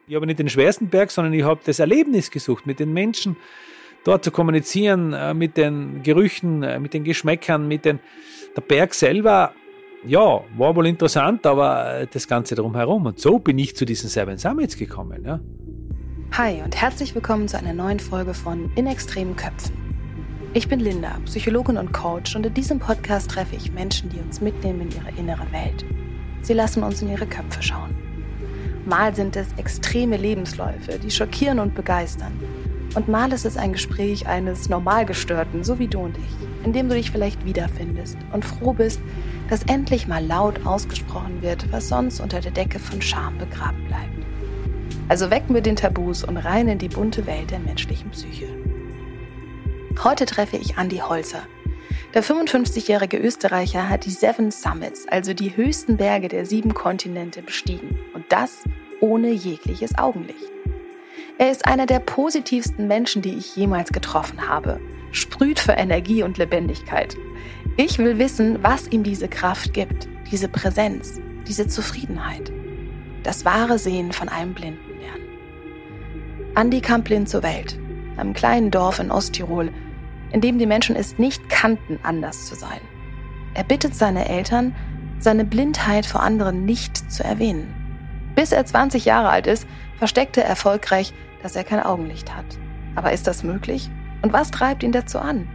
Ich habe nicht den schwersten Berg, sondern ich habe das Erlebnis gesucht, mit den Menschen dort zu kommunizieren, mit den Gerüchen, mit den Geschmäckern, der Berg selber, ja, war wohl interessant, aber das Ganze drumherum. Und so bin ich zu diesen Seven Summits gekommen. Ja. Hi und herzlich willkommen zu einer neuen Folge von In extremen Köpfen. Ich bin Linda, Psychologin und Coach, und in diesem Podcast treffe ich Menschen, die uns mitnehmen in ihre innere Welt. Sie lassen uns in ihre Köpfe schauen. Mal sind es extreme Lebensläufe, die schockieren und begeistern. Und mal ist es ein Gespräch eines Normalgestörten, so wie du und ich, in dem du dich vielleicht wiederfindest und froh bist, dass endlich mal laut ausgesprochen wird, was sonst unter der Decke von Scham begraben bleibt. Also wecken wir den Tabus und rein in die bunte Welt der menschlichen Psyche. Heute treffe ich Andi Holzer. Der 55-jährige Österreicher hat die Seven Summits, also die höchsten Berge der 7 Kontinente, bestiegen. Und das ohne jegliches Augenlicht. Er ist einer der positivsten Menschen, die ich jemals getroffen habe. Sprüht für Energie und Lebendigkeit. Ich will wissen, was ihm diese Kraft gibt, diese Präsenz, diese Zufriedenheit. Das wahre Sehen von einem Blinden lernen. Andi kam blind zur Welt, einem kleinen Dorf in Osttirol, in dem die Menschen es nicht kannten, anders zu sein. Er bittet seine Eltern, seine Blindheit vor anderen nicht zu erwähnen. Bis er 20 Jahre alt ist, versteckt er erfolgreich, dass er kein Augenlicht hat. Aber ist das möglich? Und was treibt ihn dazu an?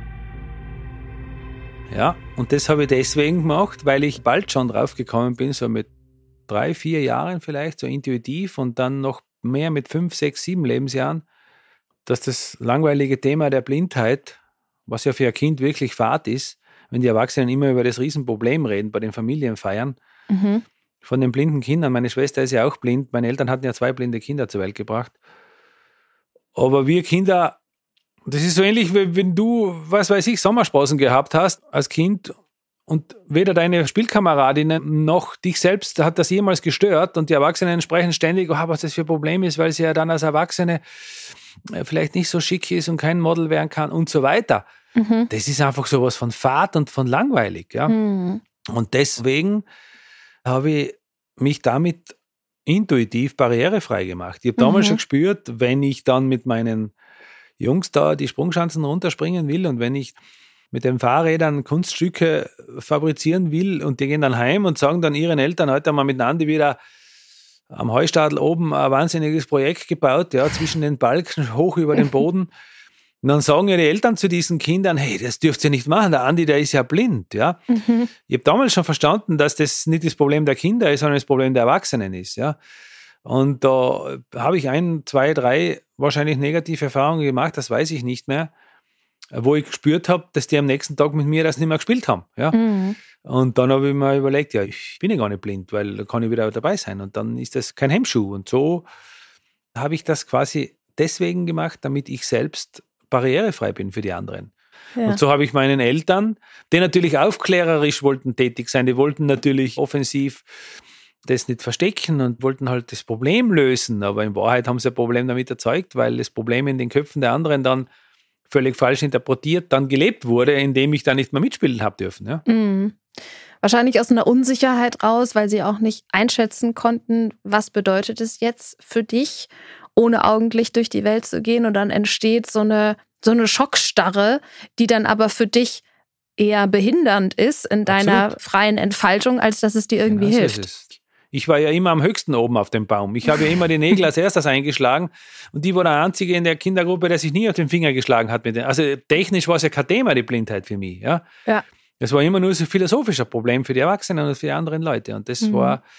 Ja, und das habe ich deswegen gemacht, weil ich bald schon drauf gekommen bin, so mit 3, 4 Jahren vielleicht, so intuitiv, und dann noch mehr mit 5, 6, 7 Lebensjahren, dass das langweilige Thema der Blindheit, was ja für ein Kind wirklich fad ist, wenn die Erwachsenen immer über das Riesenproblem reden bei den Familienfeiern, von den blinden Kindern. Meine Schwester ist ja auch blind, meine Eltern hatten ja 2 blinde Kinder zur Welt gebracht. Aber wir Kinder, das ist so ähnlich, wie wenn du, was weiß ich, Sommersprossen gehabt hast als Kind und weder deine Spielkameradinnen noch dich selbst hat das jemals gestört, und die Erwachsenen sprechen ständig, was das für ein Problem ist, weil sie ja dann als Erwachsene vielleicht nicht so schick ist und kein Model werden kann und so weiter. Das ist einfach sowas von fad und von langweilig. Ja? Und deswegen habe ich mich damit intuitiv barrierefrei gemacht. Ich habe damals schon gespürt, wenn ich dann mit meinen Jungs da die Sprungschanzen runterspringen will und wenn ich mit den Fahrrädern Kunststücke fabrizieren will und die gehen dann heim und sagen dann ihren Eltern, heute haben wir mit Andi wieder am Heustadel oben ein wahnsinniges Projekt gebaut, ja, zwischen den Balken hoch über den Boden. Und dann sagen ja die Eltern zu diesen Kindern, hey, das dürft ihr nicht machen, der Andi, der ist ja blind. Ja. Ich habe damals schon verstanden, dass das nicht das Problem der Kinder ist, sondern das Problem der Erwachsenen ist. Ja. Und da habe ich 1, 2, 3 wahrscheinlich negative Erfahrungen gemacht, das weiß ich nicht mehr, wo ich gespürt habe, dass die am nächsten Tag mit mir das nicht mehr gespielt haben. Ja. Und dann habe ich mir überlegt, ja, ich bin ja gar nicht blind, weil da kann ich wieder dabei sein. Und dann ist das kein Hemmschuh. Und so habe ich das quasi deswegen gemacht, damit ich selbst barrierefrei bin für die anderen. Ja. Und so habe ich meinen Eltern, die natürlich aufklärerisch wollten tätig sein, die wollten natürlich offensiv das nicht verstecken und wollten halt das Problem lösen. Aber in Wahrheit haben sie ein Problem damit erzeugt, weil das Problem in den Köpfen der anderen dann völlig falsch interpretiert dann gelebt wurde, indem ich da nicht mehr mitspielen habe dürfen. Ja? Wahrscheinlich aus einer Unsicherheit raus, weil sie auch nicht einschätzen konnten, was bedeutet es jetzt für dich, ohne Augenlicht durch die Welt zu gehen, und dann entsteht so eine Schockstarre, die dann aber für dich eher behindernd ist in deiner freien Entfaltung, als dass es dir irgendwie hilft. Ich war ja immer am höchsten oben auf dem Baum. Ich habe ja immer die Nägel als erstes eingeschlagen, und die war der Einzige in der Kindergruppe, der sich nie auf den Finger geschlagen hat. Also technisch war es ja kein Thema, die Blindheit für mich. Ja. Das war immer nur so ein philosophischer Problem für die Erwachsenen und für die anderen Leute. Und das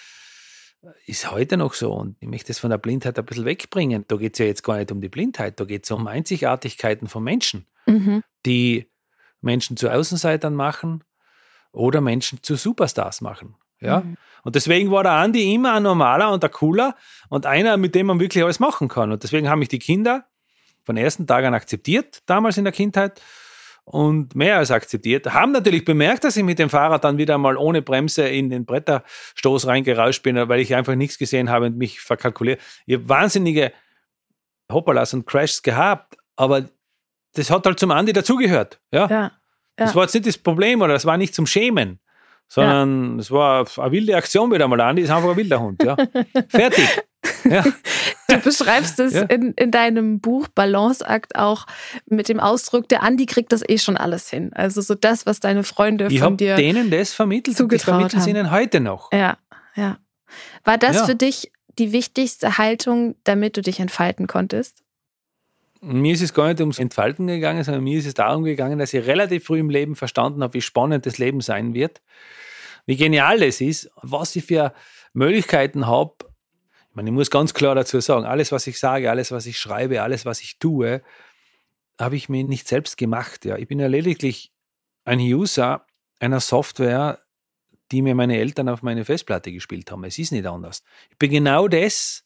ist heute noch so. Und ich möchte das von der Blindheit ein bisschen wegbringen. Da geht es ja jetzt gar nicht um die Blindheit, da geht es um Einzigartigkeiten von Menschen, die Menschen zu Außenseitern machen oder Menschen zu Superstars machen. Ja? Und deswegen war der Andi immer ein normaler und ein cooler und einer, mit dem man wirklich alles machen kann. Und deswegen haben mich die Kinder von ersten Tag an akzeptiert, damals in der Kindheit, und mehr als akzeptiert. Haben natürlich bemerkt, dass ich mit dem Fahrrad dann wieder mal ohne Bremse in den Bretterstoß reingerauscht bin, weil ich einfach nichts gesehen habe und mich verkalkuliert. Ich habe wahnsinnige Hoppalas und Crashs gehabt, aber das hat halt zum Andi dazugehört. Ja. Das war jetzt nicht das Problem oder das war nicht zum Schämen, sondern es war eine wilde Aktion wieder mal. Andi ist einfach ein wilder Hund. Ja. Fertig. Ja. Du beschreibst es in deinem Buch Balanceakt auch mit dem Ausdruck, der Andi kriegt das eh schon alles hin. Also so das, was deine Freunde von dir Ich habe denen das vermittelt und das vermitteln sie ihnen heute noch. Ja. War das für dich die wichtigste Haltung, damit du dich entfalten konntest? Mir ist es gar nicht ums Entfalten gegangen, sondern mir ist es darum gegangen, dass ich relativ früh im Leben verstanden habe, wie spannend das Leben sein wird, wie genial es ist, was ich für Möglichkeiten habe. Ich muss ganz klar dazu sagen, alles, was ich sage, alles, was ich schreibe, alles, was ich tue, habe ich mir nicht selbst gemacht. Ja. Ich bin ja lediglich ein User einer Software, die mir meine Eltern auf meine Festplatte gespielt haben. Es ist nicht anders. Ich bin genau das,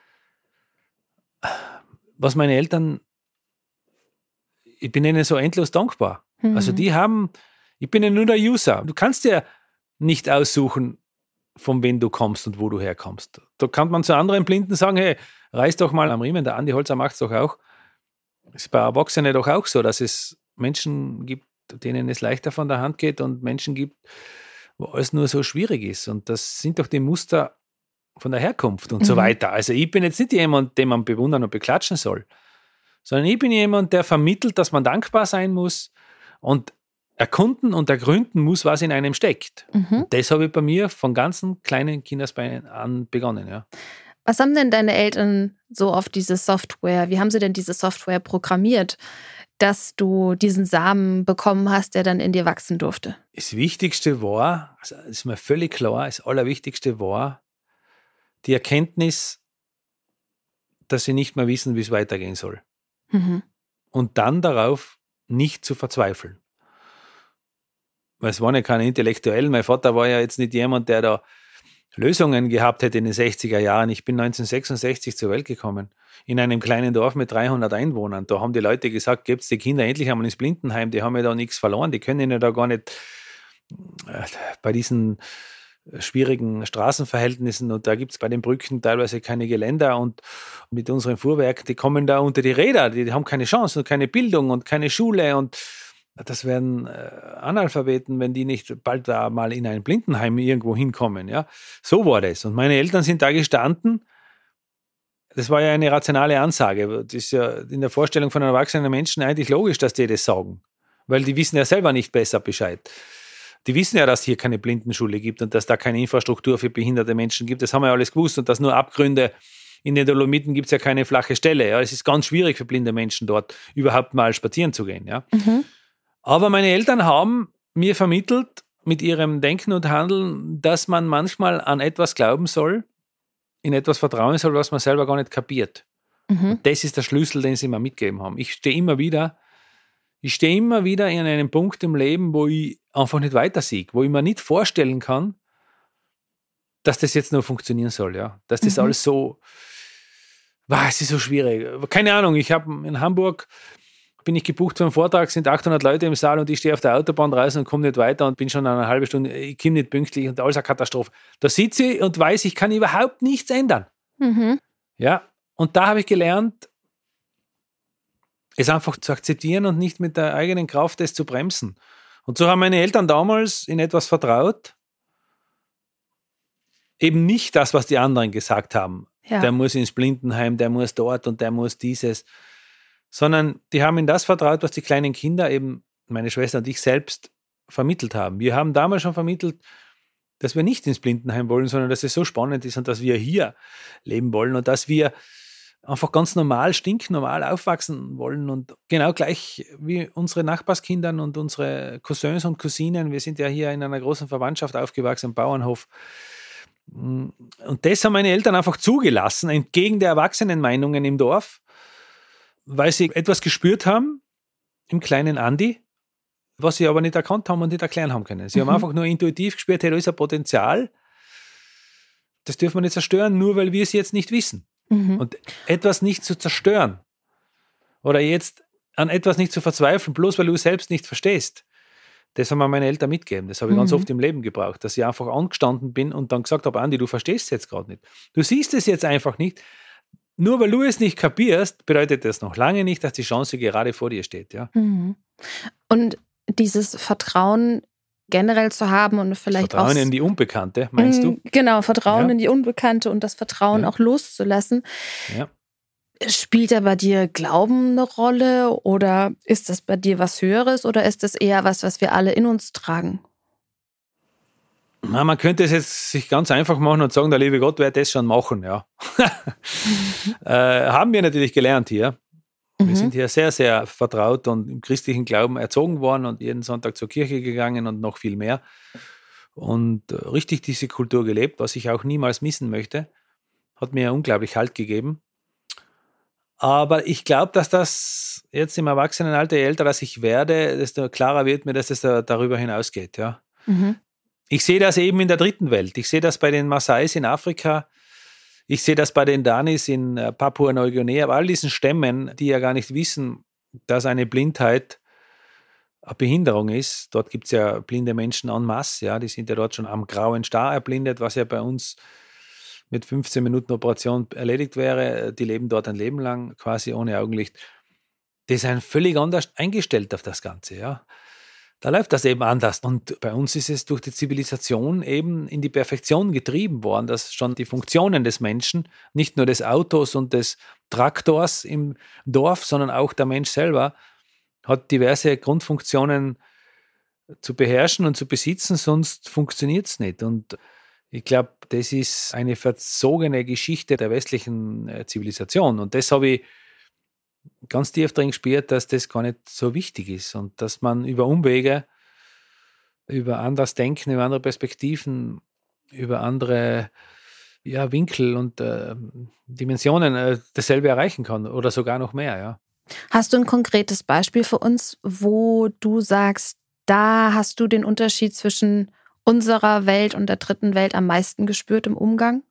was meine Eltern, ich bin ihnen so endlos dankbar. Mhm. Also ich bin ja nur der User. Du kannst dir nicht aussuchen, von wem du kommst und wo du herkommst. Da kann man zu anderen Blinden sagen, hey, reiß doch mal am Riemen, der Andi Holzer macht es doch auch. Es ist bei Erwachsenen doch auch so, dass es Menschen gibt, denen es leichter von der Hand geht und Menschen gibt, wo alles nur so schwierig ist. Und das sind doch die Muster von der Herkunft und so weiter. Also ich bin jetzt nicht jemand, den man bewundern und beklatschen soll, sondern ich bin jemand, der vermittelt, dass man dankbar sein muss und erkunden und ergründen muss, was in einem steckt. Und das habe ich bei mir von ganzen kleinen Kindesbeinen an begonnen. Ja. Was haben denn deine Eltern so auf diese Software, wie haben sie denn diese Software programmiert, dass du diesen Samen bekommen hast, der dann in dir wachsen durfte? Das Wichtigste war, also das ist mir völlig klar, das Allerwichtigste war die Erkenntnis, dass sie nicht mehr wissen, wie es weitergehen soll. Und dann darauf nicht zu verzweifeln. Weil es waren ja keine Intellektuellen. Mein Vater war ja jetzt nicht jemand, der da Lösungen gehabt hätte in den 60er Jahren. Ich bin 1966 zur Welt gekommen. In einem kleinen Dorf mit 300 Einwohnern. Da haben die Leute gesagt, gebt's die Kinder endlich einmal ins Blindenheim. Die haben ja da nichts verloren. Die können ja da gar nicht bei diesen schwierigen Straßenverhältnissen, und da gibt es bei den Brücken teilweise keine Geländer, und mit unseren Fuhrwerken, die kommen da unter die Räder, die haben keine Chance und keine Bildung und keine Schule, und das werden Analphabeten, wenn die nicht bald da mal in ein Blindenheim irgendwo hinkommen. Ja? So war das. Und meine Eltern sind da gestanden. Das war ja eine rationale Ansage. Das ist ja in der Vorstellung von einem erwachsenen Menschen eigentlich logisch, dass die das sagen. Weil die wissen ja selber nicht besser Bescheid. Die wissen ja, dass es hier keine Blindenschule gibt und dass da keine Infrastruktur für behinderte Menschen gibt. Das haben wir ja alles gewusst. Und dass nur Abgründe, in den Dolomiten gibt es ja keine flache Stelle. Ja? Es ist ganz schwierig für blinde Menschen dort überhaupt mal spazieren zu gehen. Ja? Aber meine Eltern haben mir vermittelt mit ihrem Denken und Handeln, dass man manchmal an etwas glauben soll, in etwas vertrauen soll, was man selber gar nicht kapiert. Und das ist der Schlüssel, den sie mir mitgegeben haben. Ich stehe immer wieder in einem Punkt im Leben, wo ich einfach nicht weiter sehe, wo ich mir nicht vorstellen kann, dass das jetzt nur funktionieren soll. Ja? Dass das alles so, es ist so schwierig. Keine Ahnung, ich habe in Hamburg, bin ich gebucht für einen Vortrag, sind 800 Leute im Saal und ich stehe auf der Autobahn draußen und komme nicht weiter und bin schon eine halbe Stunde, ich komme nicht pünktlich und alles eine Katastrophe. Da sitze ich und weiß, ich kann überhaupt nichts ändern. Ja, und da habe ich gelernt, es einfach zu akzeptieren und nicht mit der eigenen Kraft das zu bremsen. Und so haben meine Eltern damals in etwas vertraut, eben nicht das, was die anderen gesagt haben. Ja. Der muss ins Blindenheim, der muss dort und der muss dieses, sondern die haben in das vertraut, was die kleinen Kinder, eben meine Schwester und ich selbst, vermittelt haben. Wir haben damals schon vermittelt, dass wir nicht ins Blindenheim wollen, sondern dass es so spannend ist und dass wir hier leben wollen und dass wir einfach ganz normal, stinknormal aufwachsen wollen und genau gleich wie unsere Nachbarskindern und unsere Cousins und Cousinen. Wir sind ja hier in einer großen Verwandtschaft aufgewachsen, im Bauernhof. Und das haben meine Eltern einfach zugelassen, entgegen der Erwachsenenmeinungen im Dorf, weil sie etwas gespürt haben im kleinen Andi, was sie aber nicht erkannt haben und nicht erklären haben können. Sie haben einfach nur intuitiv gespürt, hey, da ist ein Potenzial, das dürfen wir nicht zerstören, nur weil wir es jetzt nicht wissen. Und etwas nicht zu zerstören oder jetzt an etwas nicht zu verzweifeln, bloß weil du es selbst nicht verstehst, das haben mir meine Eltern mitgegeben. Das habe ich ganz oft im Leben gebraucht, dass ich einfach angestanden bin und dann gesagt habe, Andi, du verstehst es jetzt gerade nicht. Du siehst es jetzt einfach nicht. Nur weil du es nicht kapierst, bedeutet das noch lange nicht, dass die Chance gerade vor dir steht. Ja? Und dieses Vertrauen generell zu haben und vielleicht Vertrauen auch in die Unbekannte, meinst du? Genau, Vertrauen in die Unbekannte und das Vertrauen auch loszulassen. Ja. Spielt da bei dir Glauben eine Rolle oder ist das bei dir was Höheres oder ist das eher was wir alle in uns tragen? Na, man könnte es jetzt sich ganz einfach machen und sagen, der liebe Gott wird das schon machen, ja. Haben wir natürlich gelernt hier. Wir sind hier sehr, sehr vertraut und im christlichen Glauben erzogen worden und jeden Sonntag zur Kirche gegangen und noch viel mehr. Und richtig diese Kultur gelebt, was ich auch niemals missen möchte. Hat mir unglaublich Halt gegeben. Aber ich glaube, dass das jetzt im Erwachsenenalter, je älter dass ich werde, desto klarer wird mir, dass es darüber hinausgeht. Ja. Ich sehe das eben in der dritten Welt. Ich sehe das bei den Maasais in Afrika. Ich sehe das bei den Danis in Papua-Neuguinea, bei all diesen Stämmen, die ja gar nicht wissen, dass eine Blindheit eine Behinderung ist. Dort gibt es ja blinde Menschen en masse, ja, die sind ja dort schon am grauen Star erblindet, was ja bei uns mit 15 Minuten Operation erledigt wäre. Die leben dort ein Leben lang quasi ohne Augenlicht. Die sind völlig anders eingestellt auf das Ganze, ja. Da läuft das eben anders. Und bei uns ist es durch die Zivilisation eben in die Perfektion getrieben worden, dass schon die Funktionen des Menschen, nicht nur des Autos und des Traktors im Dorf, sondern auch der Mensch selber, hat diverse Grundfunktionen zu beherrschen und zu besitzen, sonst funktioniert es nicht. Und ich glaube, das ist eine verzogene Geschichte der westlichen Zivilisation. Und das habe ich ganz tief drin gespürt, dass das gar nicht so wichtig ist und dass man über Umwege, über anderes Denken, über andere Perspektiven, über andere Winkel und Dimensionen dasselbe erreichen kann oder sogar noch mehr. Ja. Hast du ein konkretes Beispiel für uns, wo du sagst, da hast du den Unterschied zwischen unserer Welt und der dritten Welt am meisten gespürt im Umgang?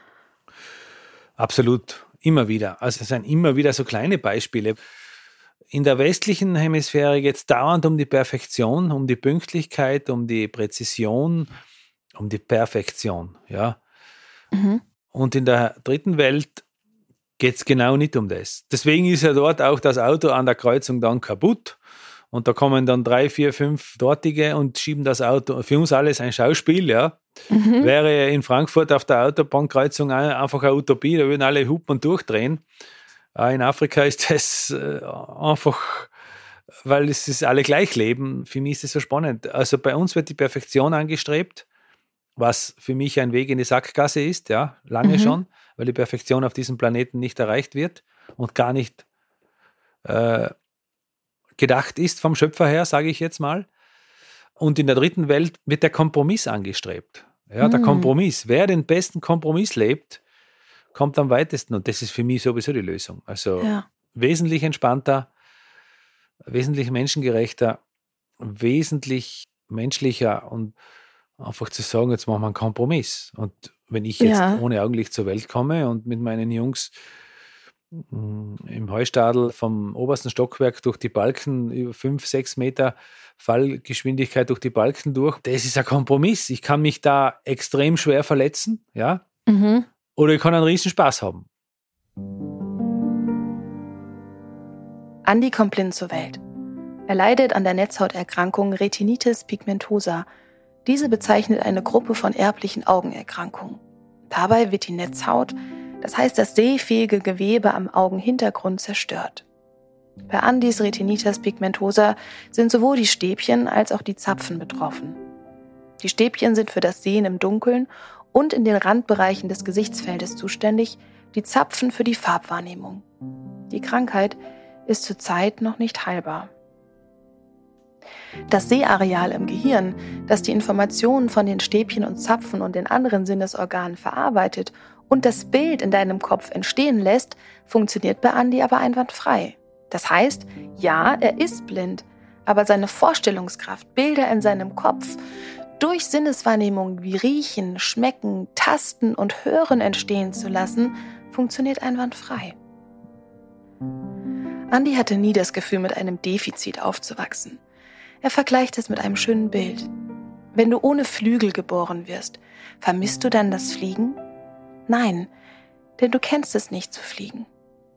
Absolut. Immer wieder. Also es sind immer wieder so kleine Beispiele. In der westlichen Hemisphäre geht es dauernd um die Perfektion, um die Pünktlichkeit, um die Präzision, um die Perfektion. Ja. Und in der dritten Welt geht es genau nicht um das. Deswegen ist ja dort auch das Auto an der Kreuzung dann kaputt. Und da kommen dann 3, 4, 5 Dortige und schieben das Auto. Für uns alles ein Schauspiel, ja. Wäre in Frankfurt auf der Autobahnkreuzung einfach eine Utopie, da würden alle hupen und durchdrehen. In Afrika ist das einfach, weil es ist alle gleich leben. Für mich ist das so spannend. Also bei uns wird die Perfektion angestrebt, was für mich ein Weg in die Sackgasse ist, ja, lange schon, weil die Perfektion auf diesem Planeten nicht erreicht wird und gar nicht gedacht ist vom Schöpfer her, sage ich jetzt mal. Und in der dritten Welt wird der Kompromiss angestrebt. Ja, der Kompromiss. Wer den besten Kompromiss lebt, kommt am weitesten. Und das ist für mich sowieso die Lösung. Also wesentlich entspannter, wesentlich menschengerechter, wesentlich menschlicher und einfach zu sagen, jetzt machen wir einen Kompromiss. Und wenn ich jetzt ohne Augenlicht zur Welt komme und mit meinen Jungs im Heustadel vom obersten Stockwerk durch die Balken über 5, 6 Meter Fallgeschwindigkeit durch die Balken durch. Das ist ein Kompromiss. Ich kann mich da extrem schwer verletzen, ja, oder ich kann einen riesen Spaß haben. Andi kommt blind zur Welt. Er leidet an der Netzhauterkrankung Retinitis pigmentosa. Diese bezeichnet eine Gruppe von erblichen Augenerkrankungen. Dabei wird die Netzhaut, das heißt das sehfähige Gewebe am Augenhintergrund, zerstört. Bei Andis Retinitis pigmentosa sind sowohl die Stäbchen als auch die Zapfen betroffen. Die Stäbchen sind für das Sehen im Dunkeln und in den Randbereichen des Gesichtsfeldes zuständig, die Zapfen für die Farbwahrnehmung. Die Krankheit ist zurzeit noch nicht heilbar. Das Sehareal im Gehirn, das die Informationen von den Stäbchen und Zapfen und den anderen Sinnesorganen verarbeitet und das Bild in deinem Kopf entstehen lässt, funktioniert bei Andi aber einwandfrei. Das heißt, ja, er ist blind, aber seine Vorstellungskraft, Bilder in seinem Kopf, durch Sinneswahrnehmungen wie Riechen, Schmecken, Tasten und Hören entstehen zu lassen, funktioniert einwandfrei. Andi hatte nie das Gefühl, mit einem Defizit aufzuwachsen. Er vergleicht es mit einem schönen Bild. Wenn du ohne Flügel geboren wirst, vermisst du dann das Fliegen? Nein, denn du kennst es nicht zu fliegen.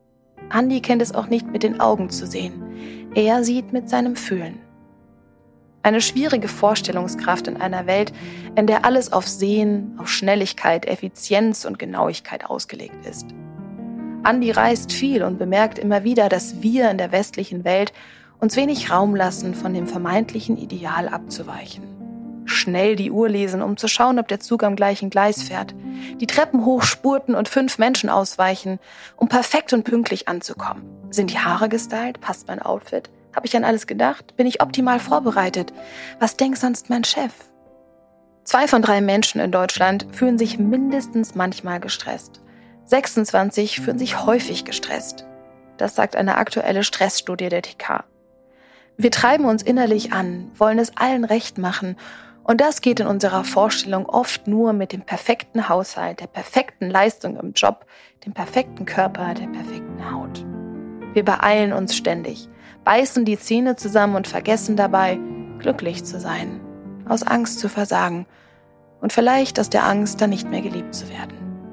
Andi kennt es auch nicht mit den Augen zu sehen. Er sieht mit seinem Fühlen. Eine schwierige Vorstellungskraft in einer Welt, in der alles auf Sehen, auf Schnelligkeit, Effizienz und Genauigkeit ausgelegt ist. Andi reist viel und bemerkt immer wieder, dass wir in der westlichen Welt uns wenig Raum lassen, von dem vermeintlichen Ideal abzuweichen. Schnell die Uhr lesen, um zu schauen, ob der Zug am gleichen Gleis fährt. Die Treppen hochspurten und 5 Menschen ausweichen, um perfekt und pünktlich anzukommen. Sind die Haare gestylt? Passt mein Outfit? Habe ich an alles gedacht? Bin ich optimal vorbereitet? Was denkt sonst mein Chef? 2 von 3 Menschen in Deutschland fühlen sich mindestens manchmal gestresst. 26 fühlen sich häufig gestresst. Das sagt eine aktuelle Stressstudie der TK. Wir treiben uns innerlich an, wollen es allen recht machen. Und das geht in unserer Vorstellung oft nur mit dem perfekten Haushalt, der perfekten Leistung im Job, dem perfekten Körper, der perfekten Haut. Wir beeilen uns ständig, beißen die Zähne zusammen und vergessen dabei, glücklich zu sein, aus Angst zu versagen und vielleicht aus der Angst, dann nicht mehr geliebt zu werden.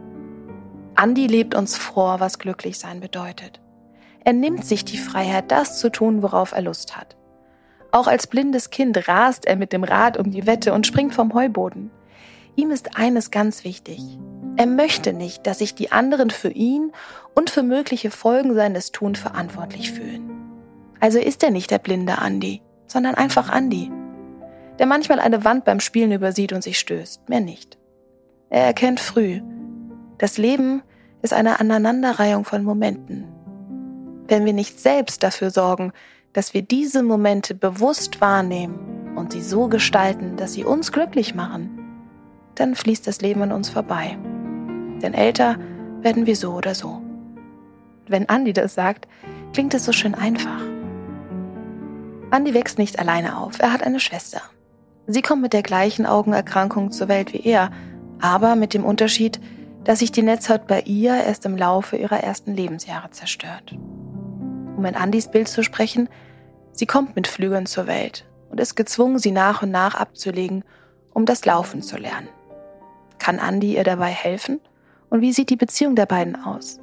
Andi lebt uns vor, was glücklich sein bedeutet. Er nimmt sich die Freiheit, das zu tun, worauf er Lust hat. Auch als blindes Kind rast er mit dem Rad um die Wette und springt vom Heuboden. Ihm ist eines ganz wichtig. Er möchte nicht, dass sich die anderen für ihn und für mögliche Folgen seines Tuns verantwortlich fühlen. Also ist er nicht der blinde Andi, sondern einfach Andi, der manchmal eine Wand beim Spielen übersieht und sich stößt, mehr nicht. Er erkennt früh, das Leben ist eine Aneinanderreihung von Momenten. Wenn wir nicht selbst dafür sorgen, dass wir diese Momente bewusst wahrnehmen und sie so gestalten, dass sie uns glücklich machen, dann fließt das Leben an uns vorbei. Denn älter werden wir so oder so. Wenn Andi das sagt, klingt es so schön einfach. Andi wächst nicht alleine auf, er hat eine Schwester. Sie kommt mit der gleichen Augenerkrankung zur Welt wie er, aber mit dem Unterschied, dass sich die Netzhaut bei ihr erst im Laufe ihrer ersten Lebensjahre zerstört. Um in Andis Bild zu sprechen, sie kommt mit Flügeln zur Welt und ist gezwungen, sie nach und nach abzulegen, um das Laufen zu lernen. Kann Andi ihr dabei helfen? Und wie sieht die Beziehung der beiden aus?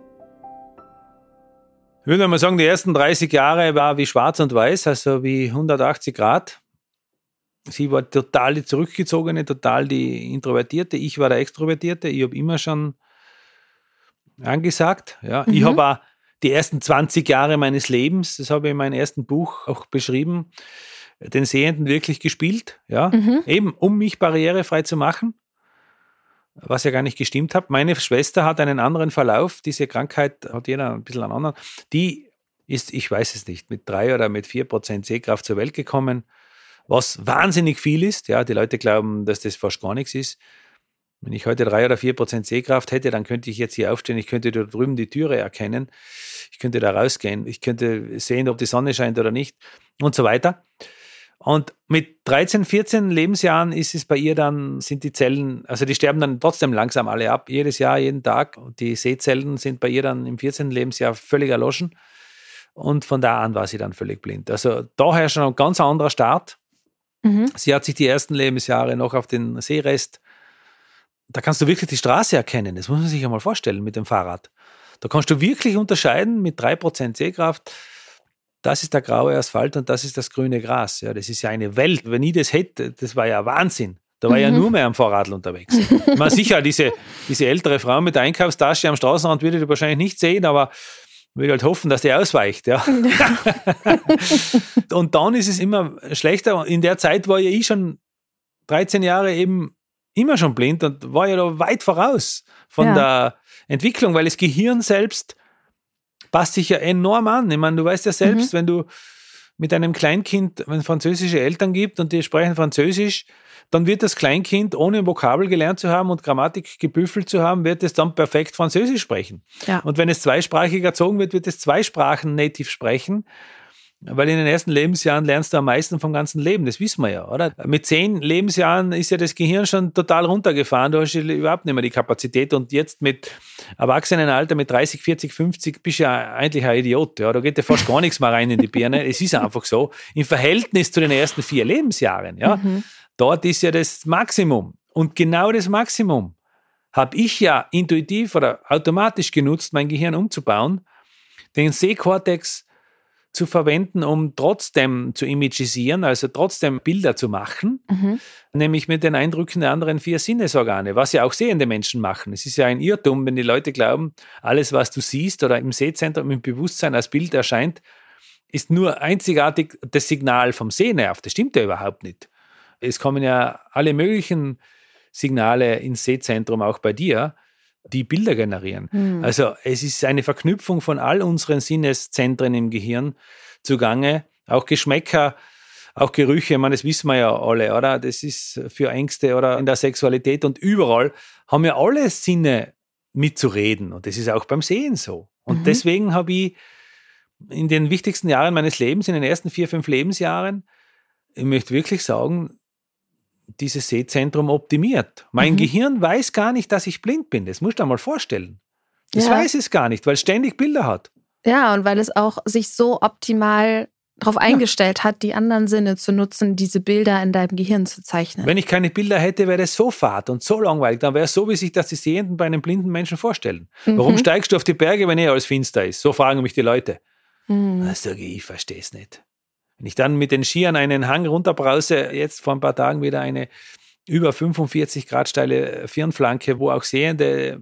Ich würde mal sagen, die ersten 30 Jahre war wie schwarz und weiß, also wie 180 Grad. Sie war total die Zurückgezogene, total die Introvertierte. Ich war der Extrovertierte. Ich habe immer schon angesagt. Ja. Ich habe auch die ersten 20 Jahre meines Lebens, das habe ich in meinem ersten Buch auch beschrieben, den Sehenden wirklich gespielt. Ja. Eben, um mich barrierefrei zu machen, was ja gar nicht gestimmt hat. Meine Schwester hat einen anderen Verlauf. Diese Krankheit hat jeder ein bisschen einen anderen. Die ist, ich weiß es nicht, mit 3 oder mit 4% Sehkraft zur Welt gekommen, was wahnsinnig viel ist. Ja, die Leute glauben, dass das fast gar nichts ist. Wenn ich heute 3 oder 4% Sehkraft hätte, dann könnte ich jetzt hier aufstehen, ich könnte da drüben die Türe erkennen, ich könnte da rausgehen, ich könnte sehen, ob die Sonne scheint oder nicht und so weiter. Und mit 13, 14 Lebensjahren ist es bei ihr dann, sind die Zellen, also die sterben dann trotzdem langsam alle ab, jedes Jahr, jeden Tag. Und die Sehzellen sind bei ihr dann im 14. Lebensjahr völlig erloschen. Und von da an war sie dann völlig blind. Also daher schon ein ganz anderer Start. Sie hat sich die ersten Lebensjahre noch auf den Sehrest, da kannst du wirklich die Straße erkennen, das muss man sich einmal vorstellen mit dem Fahrrad. Da kannst du wirklich unterscheiden mit 3% Sehkraft, das ist der graue Asphalt und das ist das grüne Gras. Ja, das ist ja eine Welt. Wenn ich das hätte, das war ja Wahnsinn. Da war ja nur mehr am Fahrrad unterwegs. Ich meine, sicher, diese ältere Frau mit der Einkaufstasche am Straßenrand würde die wahrscheinlich nicht sehen, aber ich würde halt hoffen, dass die ausweicht. Ja. Und dann ist es immer schlechter. In der Zeit war ja ich schon 13 Jahre eben immer schon blind und war ja da weit voraus von der Entwicklung, weil das Gehirn selbst passt sich ja enorm an. Ich meine, du weißt ja selbst, wenn du mit einem Kleinkind, wenn es französische Eltern gibt und die sprechen Französisch, dann wird das Kleinkind, ohne ein Vokabel gelernt zu haben und Grammatik gebüffelt zu haben, wird es dann perfekt Französisch sprechen. Ja. Und wenn es zweisprachig erzogen wird, wird es 2 Sprachen native sprechen, weil in den ersten Lebensjahren lernst du am meisten vom ganzen Leben, das wissen wir ja, oder? Mit 10 Lebensjahren ist ja das Gehirn schon total runtergefahren, du hast ja überhaupt nicht mehr die Kapazität und jetzt mit Erwachsenenalter, mit 30, 40, 50 bist du ja eigentlich ein Idiot, ja, da geht ja fast gar nichts mehr rein in die Birne, es ist einfach so, im Verhältnis zu den ersten 4 Lebensjahren, ja, dort ist ja das Maximum und genau das Maximum habe ich ja intuitiv oder automatisch genutzt, mein Gehirn umzubauen, den Sehkortex zu verwenden, um trotzdem zu imagisieren, also trotzdem Bilder zu machen, nämlich mit den Eindrücken der anderen 4 Sinnesorgane, was ja auch sehende Menschen machen. Es ist ja ein Irrtum, wenn die Leute glauben, alles, was du siehst oder im Sehzentrum im Bewusstsein als Bild erscheint, ist nur einzigartig das Signal vom Sehnerv. Das stimmt ja überhaupt nicht. Es kommen ja alle möglichen Signale ins Sehzentrum, auch bei dir, die Bilder generieren. Also es ist eine Verknüpfung von all unseren Sinneszentren im Gehirn zugange, auch Geschmäcker, auch Gerüche, ich meine, das wissen wir ja alle, oder? Das ist für Ängste oder in der Sexualität und überall haben ja alle Sinne mitzureden und das ist auch beim Sehen so. Und deswegen habe ich in den wichtigsten Jahren meines Lebens, in den ersten 4, 5 Lebensjahren, ich möchte wirklich sagen, dieses Sehzentrum optimiert. Mein Gehirn weiß gar nicht, dass ich blind bin. Das musst du dir mal vorstellen. Das weiß es gar nicht, weil es ständig Bilder hat. Ja, und weil es auch sich so optimal darauf eingestellt hat, die anderen Sinne zu nutzen, diese Bilder in deinem Gehirn zu zeichnen. Wenn ich keine Bilder hätte, wäre das so fad und so langweilig. Dann wäre es so, wie sich das die Sehenden bei einem blinden Menschen vorstellen. Warum steigst du auf die Berge, wenn alles finster ist? So fragen mich die Leute. Da sage ich verstehe es nicht. Wenn ich dann mit den Skiern einen Hang runterbrause, jetzt vor ein paar Tagen wieder eine über 45 Grad steile Firnflanke, wo auch Sehende,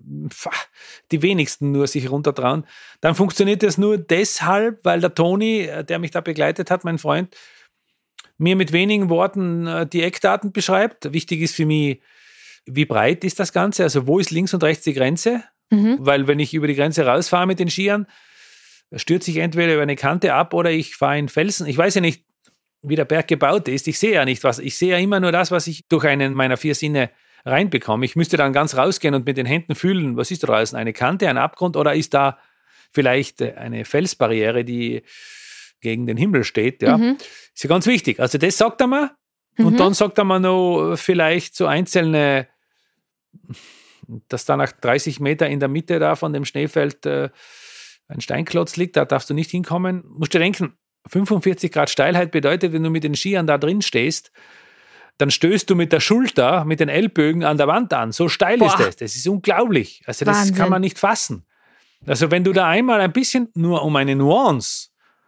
die wenigsten nur sich runtertrauen, dann funktioniert das nur deshalb, weil der Toni, der mich da begleitet hat, mein Freund, mir mit wenigen Worten die Eckdaten beschreibt. Wichtig ist für mich, wie breit ist das Ganze, also wo ist links und rechts die Grenze, weil wenn ich über die Grenze rausfahre mit den Skiern, stürze ich entweder über eine Kante ab oder ich fahre in Felsen. Ich weiß ja nicht, wie der Berg gebaut ist. Ich sehe ja nicht was. Ich sehe ja immer nur das, was ich durch einen meiner 4 Sinne reinbekomme. Ich müsste dann ganz rausgehen und mit den Händen fühlen, was ist da draußen? Eine Kante, ein Abgrund oder ist da vielleicht eine Felsbarriere, die gegen den Himmel steht? Ja, ist ja ganz wichtig. Also das sagt er mir. Und dann sagt er mir noch vielleicht so einzelne, dass da nach 30 Meter in der Mitte da von dem Schneefeld ein Steinklotz liegt, da darfst du nicht hinkommen. Musst du denken, 45 Grad Steilheit bedeutet, wenn du mit den Skiern da drin stehst, dann stößt du mit der Schulter, mit den Ellbögen an der Wand an. So steil ist das. Das ist unglaublich. Also das Wahnsinn. Kann man nicht fassen. Also wenn du da einmal ein bisschen nur um eine Nuance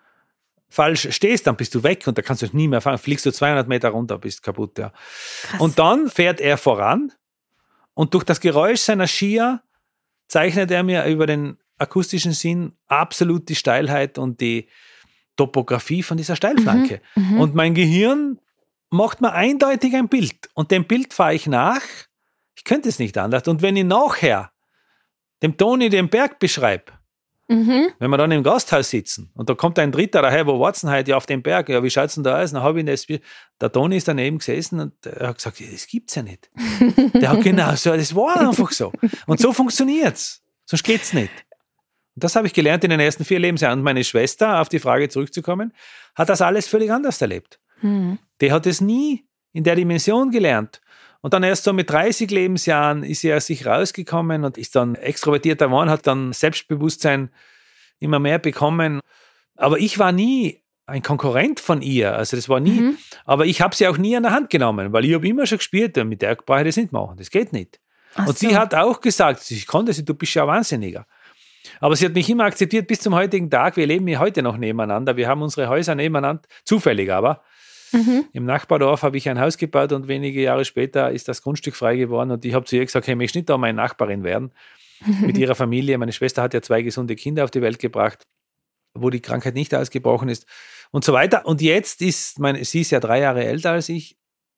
falsch stehst, dann bist du weg und da kannst du nie mehr fahren. Fliegst du 200 Meter runter, bist kaputt. Ja. Und dann fährt er voran und durch das Geräusch seiner Skier zeichnet er mir über den akustischen Sinn absolut die Steilheit und die Topografie von dieser Steilflanke. Und mein Gehirn macht mir eindeutig ein Bild. Und dem Bild fahre ich nach. Ich könnte es nicht anders. Und wenn ich nachher dem Toni den Berg beschreibe, wenn wir dann im Gasthaus sitzen und da kommt ein Dritter daher, wo warten heute ja auf den Berg? Ja, wie schaut es denn da aus? Dann habe ich das, der Toni ist daneben gesessen und er hat gesagt, das gibt's ja nicht. Der hat genau so, das war einfach so. Und so funktioniert's. Sonst geht's nicht. Und das habe ich gelernt in den ersten 4 Lebensjahren. Und meine Schwester, auf die Frage zurückzukommen, hat das alles völlig anders erlebt. Die hat es nie in der Dimension gelernt. Und dann erst so mit 30 Lebensjahren ist sie aus sich rausgekommen und ist dann extrovertierter geworden, hat dann Selbstbewusstsein immer mehr bekommen. Aber ich war nie ein Konkurrent von ihr. Also das war nie. Aber ich habe sie auch nie an der Hand genommen, weil ich habe immer schon gespürt, mit der brauche ich das nicht machen. Das geht nicht. Und sie hat auch gesagt, ich konnte sie, du bist ja ein Wahnsinniger. Aber sie hat mich immer akzeptiert bis zum heutigen Tag. Wir leben ja heute noch nebeneinander. Wir haben unsere Häuser nebeneinander, zufällig aber. Im Nachbardorf habe ich ein Haus gebaut und wenige Jahre später ist das Grundstück frei geworden und ich habe zu ihr gesagt, hey, ich möchte nicht da meine Nachbarin werden. Mit ihrer Familie. Meine Schwester hat ja 2 gesunde Kinder auf die Welt gebracht, wo die Krankheit nicht ausgebrochen ist und so weiter. Und jetzt ist, sie ist ja 3 Jahre älter als ich,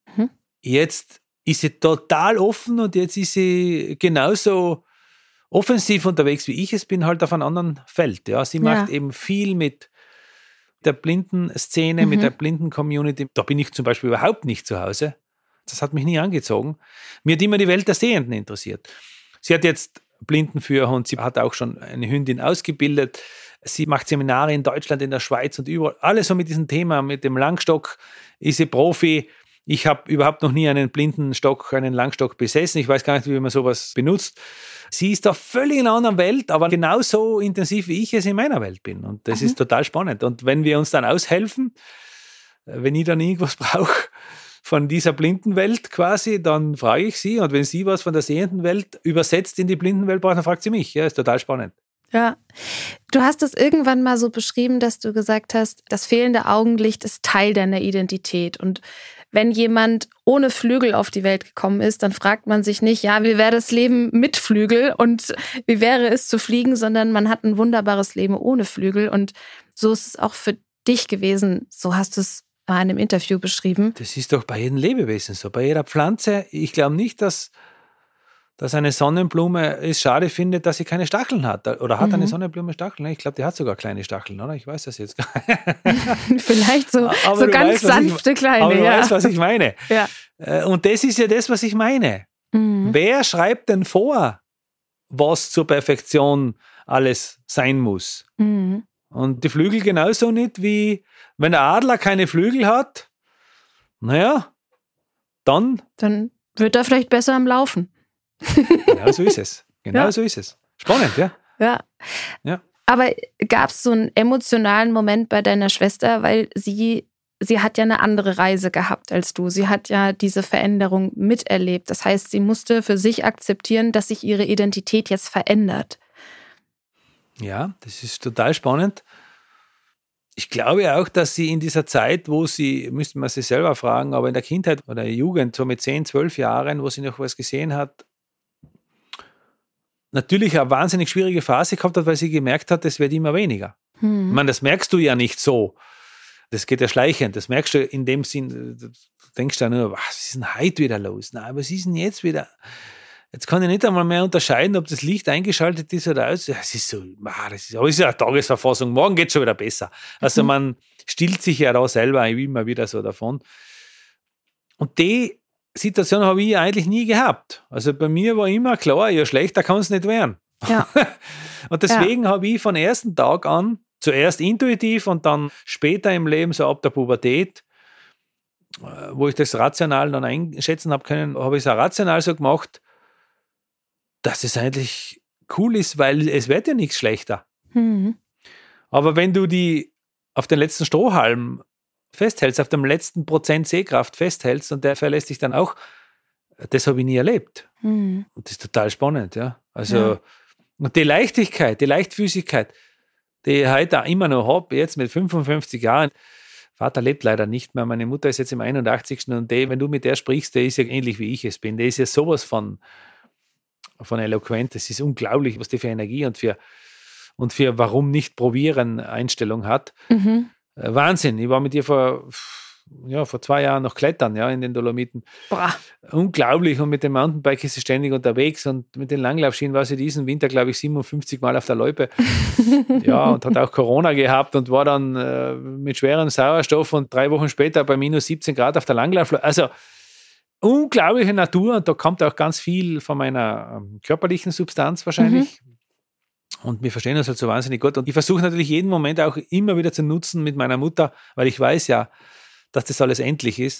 jetzt ist sie total offen und jetzt ist sie genauso offensiv unterwegs, wie ich es bin, halt auf einem anderen Feld. Ja, sie macht eben viel mit der Blindenszene, mit der Blinden-Community. Da bin ich zum Beispiel überhaupt nicht zu Hause. Das hat mich nie angezogen. Mir hat immer die Welt der Sehenden interessiert. Sie hat jetzt Blindenführerhund, sie hat auch schon eine Hündin ausgebildet. Sie macht Seminare in Deutschland, in der Schweiz und überall. Alles so mit diesem Thema, mit dem Langstock ist sie Profi. Ich habe überhaupt noch nie einen Blindenstock, einen Langstock besessen. Ich weiß gar nicht, wie man sowas benutzt. Sie ist da völlig in einer anderen Welt, aber genauso intensiv, wie ich es in meiner Welt bin. Und das ist total spannend. Und wenn wir uns dann aushelfen, wenn ich dann irgendwas brauche von dieser Blindenwelt quasi, dann frage ich sie. Und wenn sie was von der sehenden Welt übersetzt in die Blindenwelt braucht, dann fragt sie mich. Ja, ist total spannend. Ja. Du hast es irgendwann mal so beschrieben, dass du gesagt hast, das fehlende Augenlicht ist Teil deiner Identität. Und wenn jemand ohne Flügel auf die Welt gekommen ist, dann fragt man sich nicht, ja, wie wäre das Leben mit Flügel und wie wäre es zu fliegen, sondern man hat ein wunderbares Leben ohne Flügel. Und so ist es auch für dich gewesen. So hast du es in einem Interview beschrieben. Das ist doch bei jedem Lebewesen so, bei jeder Pflanze. Ich glaube nicht, dass eine Sonnenblume es schade findet, dass sie keine Stacheln hat. Oder hat eine Sonnenblume Stacheln? Ich glaube, die hat sogar kleine Stacheln, oder? Ich weiß das jetzt gar nicht. Vielleicht so ganz sanfte kleine. Aber du weißt, was ich meine. Ja. Und das ist ja das, was ich meine. Wer schreibt denn vor, was zur Perfektion alles sein muss? Und die Flügel genauso nicht, wie wenn der Adler keine Flügel hat, naja, dann wird er vielleicht besser am Laufen. Genau so ist es. So ist es. Spannend, ja. Ja. Aber gab es so einen emotionalen Moment bei deiner Schwester, weil sie hat ja eine andere Reise gehabt als du. Sie hat ja diese Veränderung miterlebt. Das heißt, sie musste für sich akzeptieren, dass sich ihre Identität jetzt verändert. Ja, das ist total spannend. Ich glaube auch, dass sie in dieser Zeit, wo sie, müsste man sich selber fragen, aber in der Kindheit oder der Jugend, so mit 10, 12 Jahren, wo sie noch was gesehen hat, natürlich eine wahnsinnig schwierige Phase gehabt hat, weil sie gemerkt hat, es wird immer weniger. Ich meine, das merkst du ja nicht so. Das geht ja schleichend. Das merkst du in dem Sinn, du denkst ja nur, was ist denn heute wieder los? Nein, was ist denn jetzt wieder? Jetzt kann ich nicht einmal mehr unterscheiden, ob das Licht eingeschaltet ist oder aus. Es ist so, aber es ist ja eine Tagesverfassung. Morgen geht es schon wieder besser. Also man stillt sich ja da selber immer wieder so davon. Und die Situation habe ich eigentlich nie gehabt. Also bei mir war immer klar, ja, schlechter kann es nicht werden. Ja. Und deswegen habe ich von ersten Tag an, zuerst intuitiv und dann später im Leben, so ab der Pubertät, wo ich das rational dann einschätzen habe können, habe ich es auch rational so gemacht, dass es eigentlich cool ist, weil es wird ja nichts schlechter. Aber wenn du die auf den letzten Strohhalm festhältst, auf dem letzten Prozent Sehkraft festhältst und der verlässt dich dann auch, das habe ich nie erlebt. Und das ist total spannend, ja. Also, und die Leichtigkeit, die Leichtfüßigkeit, die ich heute auch immer noch habe, jetzt mit 55 Jahren. Vater lebt leider nicht mehr, meine Mutter ist jetzt im 81. Und wenn du mit der sprichst, der ist ja ähnlich wie ich es bin. Der ist ja sowas von eloquent. Es ist unglaublich, was die für Energie und für warum nicht probieren Einstellung hat. Wahnsinn. Ich war mit ihr vor 2 Jahren noch klettern, in den Dolomiten. Boah. Unglaublich. Und mit dem Mountainbike ist sie ständig unterwegs und mit den Langlaufschienen war sie diesen Winter, glaube ich, 57 Mal auf der Loipe. Und hat auch Corona gehabt und war dann mit schwerem Sauerstoff und 3 Wochen später bei minus 17 Grad auf der Langlaufloipe. Also unglaubliche Natur und da kommt auch ganz viel von meiner körperlichen Substanz wahrscheinlich. Und wir verstehen uns halt so wahnsinnig gut. Und ich versuche natürlich jeden Moment auch immer wieder zu nutzen mit meiner Mutter, weil ich weiß ja, dass das alles endlich ist.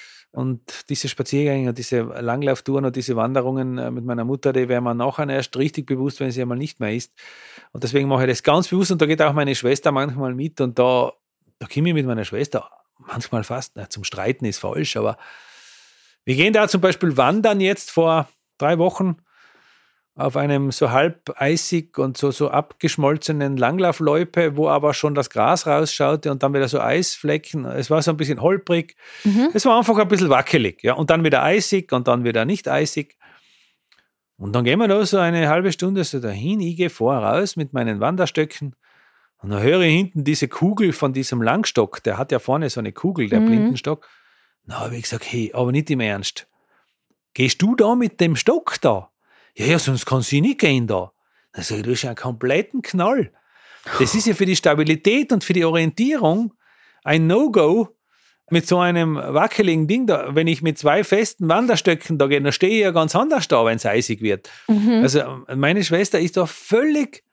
Und diese Spaziergänge und diese Langlauftouren und diese Wanderungen mit meiner Mutter, die werden mir nachher erst richtig bewusst, wenn sie einmal nicht mehr ist. Und deswegen mache ich das ganz bewusst und da geht auch meine Schwester manchmal mit und da komme ich mit meiner Schwester manchmal fast, zum Streiten ist falsch, aber wir gehen da zum Beispiel wandern jetzt vor 3 Wochen auf einem so halb eisig und so abgeschmolzenen Langlaufloipe, wo aber schon das Gras rausschaute und dann wieder so Eisflecken. Es war so ein bisschen holprig. Es war einfach ein bisschen wackelig. Und dann wieder eisig und dann wieder nicht eisig. Und dann gehen wir da so eine halbe Stunde so dahin. Ich gehe voraus mit meinen Wanderstöcken und dann höre ich hinten diese Kugel von diesem Langstock. Der hat ja vorne so eine Kugel, der Blindenstock. Na, habe ich gesagt, hey, aber nicht im Ernst. Gehst du da mit dem Stock da? Ja, sonst kann sie nicht gehen da. Dann sage ich, du hast ja einen kompletten Knall. Das ist ja für die Stabilität und für die Orientierung ein No-Go mit so einem wackeligen Ding da. Wenn ich mit 2 festen Wanderstöcken da gehe, dann stehe ich ja ganz anders da, wenn es eisig wird. Also meine Schwester ist da völlig,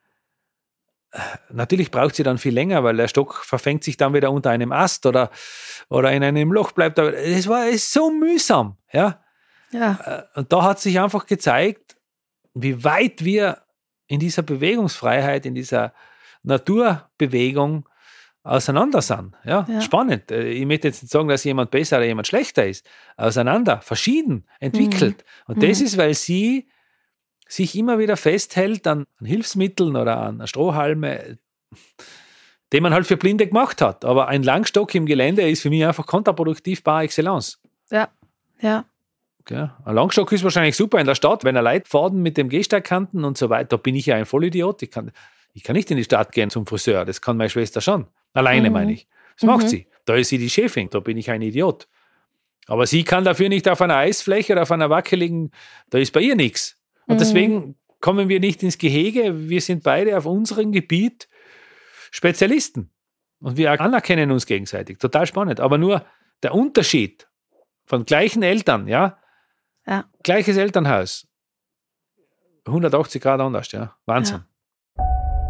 natürlich braucht sie dann viel länger, weil der Stock verfängt sich dann wieder unter einem Ast oder in einem Loch bleibt. Aber es ist so mühsam, ja. Und da hat sich einfach gezeigt, wie weit wir in dieser Bewegungsfreiheit, in dieser Naturbewegung auseinander sind. Ja. Spannend. Ich möchte jetzt nicht sagen, dass jemand besser oder jemand schlechter ist. Auseinander, verschieden, entwickelt. Und das ist, weil sie sich immer wieder festhält an Hilfsmitteln oder an Strohhalme, den man halt für Blinde gemacht hat. Aber ein Langstock im Gelände ist für mich einfach kontraproduktiv par excellence. Ja. Okay. Ein Langstock ist wahrscheinlich super in der Stadt, wenn er Leitpfaden mit dem Gehsteigkanten und so weiter, da bin ich ja ein Vollidiot. Ich kann nicht in die Stadt gehen zum Friseur, das kann meine Schwester schon. Alleine meine ich. Das macht sie. Da ist sie die Chefin, da bin ich ein Idiot. Aber sie kann dafür nicht auf einer Eisfläche oder auf einer wackeligen, da ist bei ihr nichts. Und deswegen kommen wir nicht ins Gehege. Wir sind beide auf unserem Gebiet Spezialisten. Und wir anerkennen uns gegenseitig. Total spannend. Aber nur der Unterschied von gleichen Eltern, ja. Gleiches Elternhaus. 180 Grad anders, ja. Wahnsinn. Ja.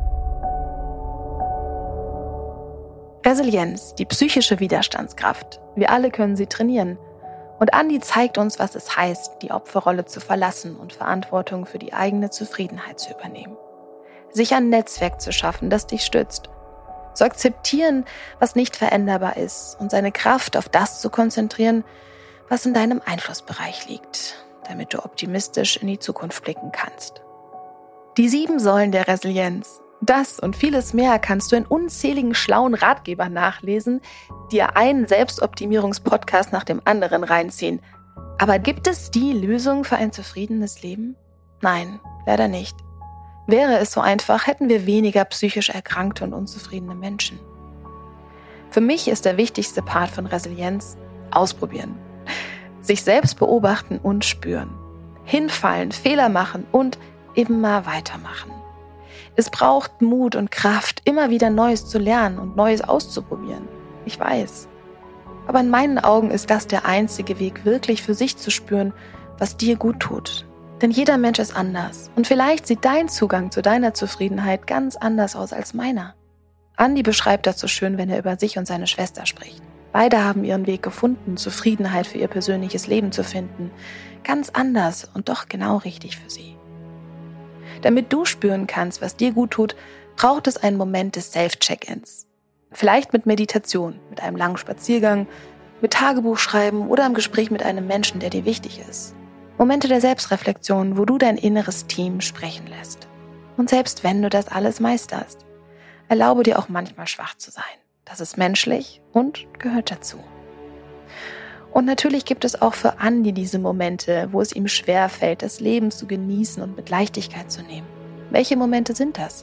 Resilienz, die psychische Widerstandskraft. Wir alle können sie trainieren. Und Andi zeigt uns, was es heißt, die Opferrolle zu verlassen und Verantwortung für die eigene Zufriedenheit zu übernehmen. Sich ein Netzwerk zu schaffen, das dich stützt. Zu akzeptieren, was nicht veränderbar ist und seine Kraft auf das zu konzentrieren, was in deinem Einflussbereich liegt, damit du optimistisch in die Zukunft blicken kannst. Die 7 Säulen der Resilienz. Das und vieles mehr kannst du in unzähligen schlauen Ratgebern nachlesen, dir einen Selbstoptimierungspodcast nach dem anderen reinziehen. Aber gibt es die Lösung für ein zufriedenes Leben? Nein, leider nicht. Wäre es so einfach, hätten wir weniger psychisch erkrankte und unzufriedene Menschen. Für mich ist der wichtigste Part von Resilienz ausprobieren. Sich selbst beobachten und spüren. Hinfallen, Fehler machen und eben mal weitermachen. Es braucht Mut und Kraft, immer wieder Neues zu lernen und Neues auszuprobieren. Ich weiß. Aber in meinen Augen ist das der einzige Weg, wirklich für sich zu spüren, was dir gut tut. Denn jeder Mensch ist anders. Und vielleicht sieht dein Zugang zu deiner Zufriedenheit ganz anders aus als meiner. Andi beschreibt das so schön, wenn er über sich und seine Schwester spricht. Beide haben ihren Weg gefunden, Zufriedenheit für ihr persönliches Leben zu finden. Ganz anders und doch genau richtig für sie. Damit du spüren kannst, was dir gut tut, braucht es einen Moment des Self-Check-ins. Vielleicht mit Meditation, mit einem langen Spaziergang, mit Tagebuchschreiben oder im Gespräch mit einem Menschen, der dir wichtig ist. Momente der Selbstreflexion, wo du dein inneres Team sprechen lässt. Und selbst wenn du das alles meisterst, erlaube dir auch manchmal schwach zu sein. Das ist menschlich und gehört dazu. Und natürlich gibt es auch für Andi diese Momente, wo es ihm schwerfällt, das Leben zu genießen und mit Leichtigkeit zu nehmen. Welche Momente sind das?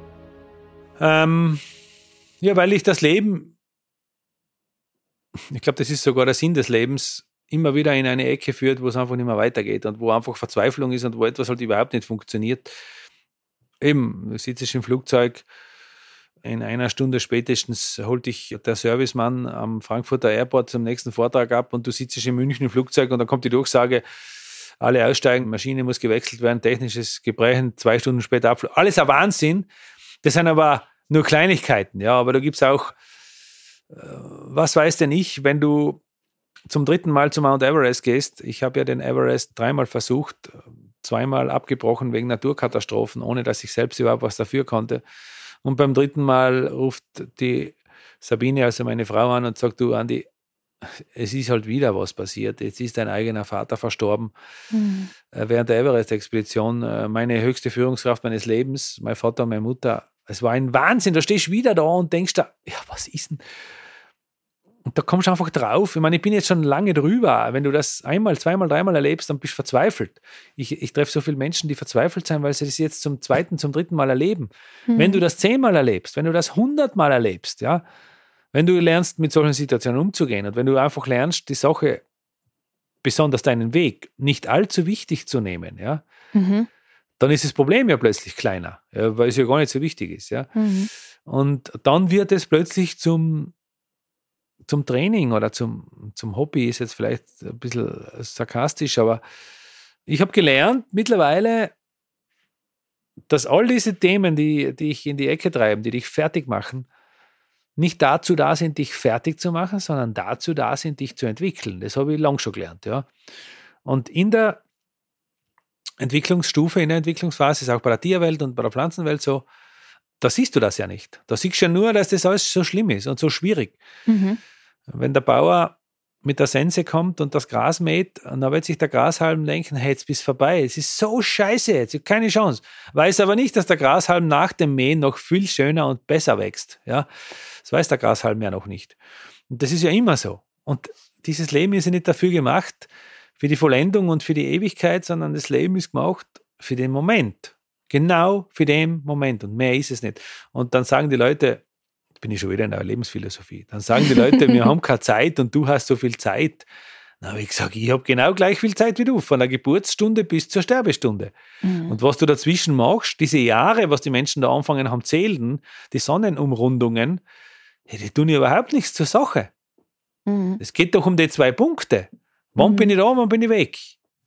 Ja, weil ich das Leben, ich glaube, das ist sogar der Sinn des Lebens, immer wieder in eine Ecke führt, wo es einfach nicht mehr weitergeht und wo einfach Verzweiflung ist und wo etwas halt überhaupt nicht funktioniert. Eben, du sitzt im Flugzeug, in einer Stunde spätestens holt dich der Servicemann am Frankfurter Airport zum nächsten Vortrag ab und du sitzt in München im Flugzeug und dann kommt die Durchsage, alle aussteigen, Maschine muss gewechselt werden, technisches Gebrechen, 2 Stunden später Abflug. Alles ein Wahnsinn. Das sind aber nur Kleinigkeiten, ja, aber da gibt es auch, was weiß denn ich, wenn du zum 3. Mal zu Mount Everest gehst. Ich habe ja den Everest 3-mal versucht, 2-mal abgebrochen wegen Naturkatastrophen, ohne dass ich selbst überhaupt was dafür konnte. Und beim 3. Mal ruft die Sabine, also meine Frau, an und sagt, du Andi, es ist halt wieder was passiert. Jetzt ist dein eigener Vater verstorben. Während der Everest-Expedition, meine höchste Führungskraft meines Lebens, mein Vater und meine Mutter. Es war ein Wahnsinn. Da stehst du wieder da und denkst da, ja, was ist denn? Und da kommst du einfach drauf. Ich meine, ich bin jetzt schon lange drüber. Wenn du das 1-mal, 2-mal, 3-mal erlebst, dann bist du verzweifelt. Ich treffe so viele Menschen, die verzweifelt sind, weil sie das jetzt zum 2., zum 3. Mal erleben. Wenn du das 10-mal erlebst, wenn du das 100-mal erlebst, ja, wenn du lernst, mit solchen Situationen umzugehen und wenn du einfach lernst, die Sache, besonders deinen Weg, nicht allzu wichtig zu nehmen, ja, dann ist das Problem ja plötzlich kleiner, ja, weil es ja gar nicht so wichtig ist. Ja. Und dann wird es plötzlich zum Training oder zum Hobby, ist jetzt vielleicht ein bisschen sarkastisch, aber ich habe gelernt mittlerweile, dass all diese Themen, die dich in die Ecke treiben, die dich fertig machen, nicht dazu da sind, dich fertig zu machen, sondern dazu da sind, dich zu entwickeln. Das habe ich lang schon gelernt. Ja. Und in der Entwicklungsstufe, in der Entwicklungsphase, ist auch bei der Tierwelt und bei der Pflanzenwelt so, da siehst du das ja nicht. Da siehst du ja nur, dass das alles so schlimm ist und so schwierig. Wenn der Bauer mit der Sense kommt und das Gras mäht, und dann wird sich der Grashalm denken, hey, jetzt bist du vorbei, es ist so scheiße jetzt, ich habe keine Chance. Weiß aber nicht, dass der Grashalm nach dem Mähen noch viel schöner und besser wächst. Ja? Das weiß der Grashalm ja noch nicht. Und das ist ja immer so. Und dieses Leben ist ja nicht dafür gemacht, für die Vollendung und für die Ewigkeit, sondern das Leben ist gemacht für den Moment. Genau für den Moment. Und mehr ist es nicht. Und dann sagen die Leute, jetzt bin ich schon wieder in der Lebensphilosophie, dann sagen die Leute, wir haben keine Zeit und du hast so viel Zeit. Dann habe ich gesagt, ich habe genau gleich viel Zeit wie du, von der Geburtsstunde bis zur Sterbestunde. Mhm. Und was du dazwischen machst, diese Jahre, was die Menschen da anfangen haben zählen, die Sonnenumrundungen, die tun ja überhaupt nichts zur Sache. Mhm. Es geht doch um die 2 Punkte. Wann bin ich da, wann bin ich weg?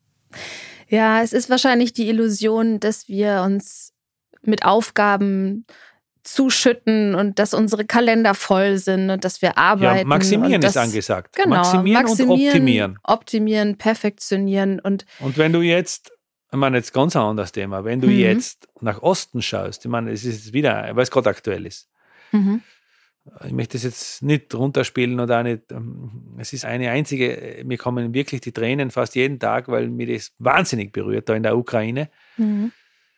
Ja, es ist wahrscheinlich die Illusion, dass wir uns mit Aufgaben zuschütten und dass unsere Kalender voll sind und dass wir arbeiten. Ja, maximieren ist angesagt. Genau, maximieren und optimieren. Optimieren, perfektionieren. Und wenn du jetzt, ich meine, jetzt ganz ein anderes Thema, wenn du jetzt nach Osten schaust, ich meine, es ist wieder, weil es gerade aktuell ist. Mhm. Ich möchte das jetzt nicht runterspielen oder auch nicht. Es ist eine einzige, mir kommen wirklich die Tränen fast jeden Tag, weil mir das wahnsinnig berührt da in der Ukraine. Mhm.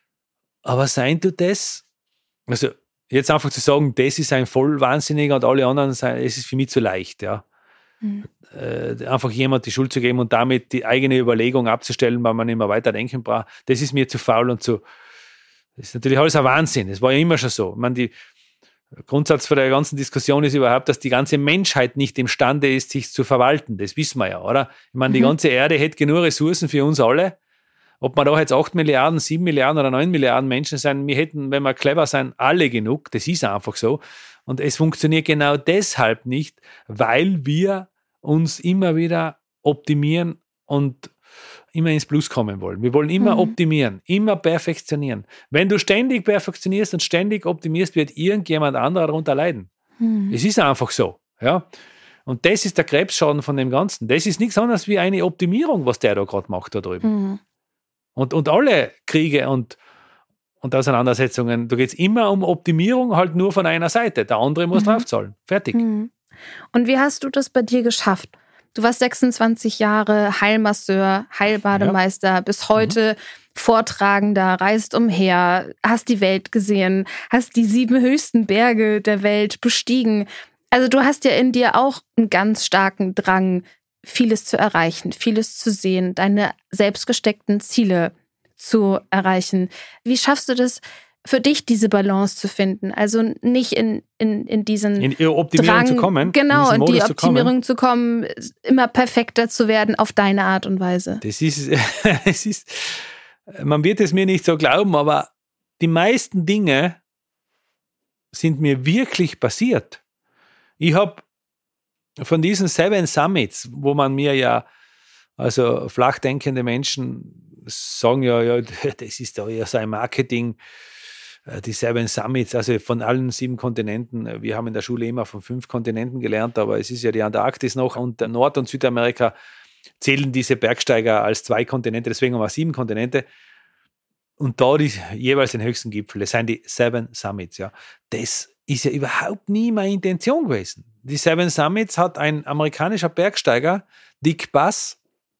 Aber sein tut das, also jetzt einfach zu sagen, das ist ein Vollwahnsinniger und alle anderen, es ist für mich zu leicht, ja. Mhm. Einfach jemand die Schuld zu geben und damit die eigene Überlegung abzustellen, weil man nicht mehr weiterdenken braucht, das ist mir zu faul und das ist natürlich alles ein Wahnsinn. Das war ja immer schon so. Ich meine, der Grundsatz von der ganzen Diskussion ist überhaupt, dass die ganze Menschheit nicht imstande ist, sich zu verwalten. Das wissen wir ja, oder? Ich meine, die ganze Erde hätte genug Ressourcen für uns alle. Ob wir da jetzt 8 Milliarden, 7 Milliarden oder 9 Milliarden Menschen sein, wir hätten, wenn wir clever sein, alle genug. Das ist einfach so. Und es funktioniert genau deshalb nicht, weil wir uns immer wieder optimieren und immer ins Plus kommen wollen. Wir wollen immer optimieren, immer perfektionieren. Wenn du ständig perfektionierst und ständig optimierst, wird irgendjemand anderer darunter leiden. Es ist einfach so. Ja? Und das ist der Krebsschaden von dem Ganzen. Das ist nichts anderes wie eine Optimierung, was der da gerade macht da drüben. Und alle Kriege und Auseinandersetzungen, da geht es immer um Optimierung, halt nur von einer Seite. Der andere muss draufzahlen. Fertig. Und wie hast du das bei dir geschafft? Du warst 26 Jahre Heilmasseur, Heilbademeister, bis heute Vortragender, reist umher, hast die Welt gesehen, hast die 7 höchsten Berge der Welt bestiegen. Also du hast ja in dir auch einen ganz starken Drang, vieles zu erreichen, vieles zu sehen, deine selbst gesteckten Ziele zu erreichen. Wie schaffst du das, für dich diese Balance zu finden? Also nicht in diesen in ihre Optimierung Drang, zu kommen. Genau, in die Optimierung zu kommen, immer perfekter zu werden auf deine Art und Weise. Das ist, man wird es mir nicht so glauben, aber die meisten Dinge sind mir wirklich passiert. Ich habe von diesen 7 Summits, wo man mir ja, also flachdenkende Menschen sagen ja, das ist doch eher so ein Marketing, die 7 Summits, also von allen 7 Kontinenten. Wir haben in der Schule immer von 5 Kontinenten gelernt, aber es ist ja die Antarktis noch und Nord- und Südamerika zählen diese Bergsteiger als 2 Kontinente, deswegen haben wir 7 Kontinente. Und da jeweils den höchsten Gipfel, das sind die 7 Summits. Ja. Das ist ja überhaupt nie meine Intention gewesen. Die 7 Summits hat ein amerikanischer Bergsteiger, Dick Bass,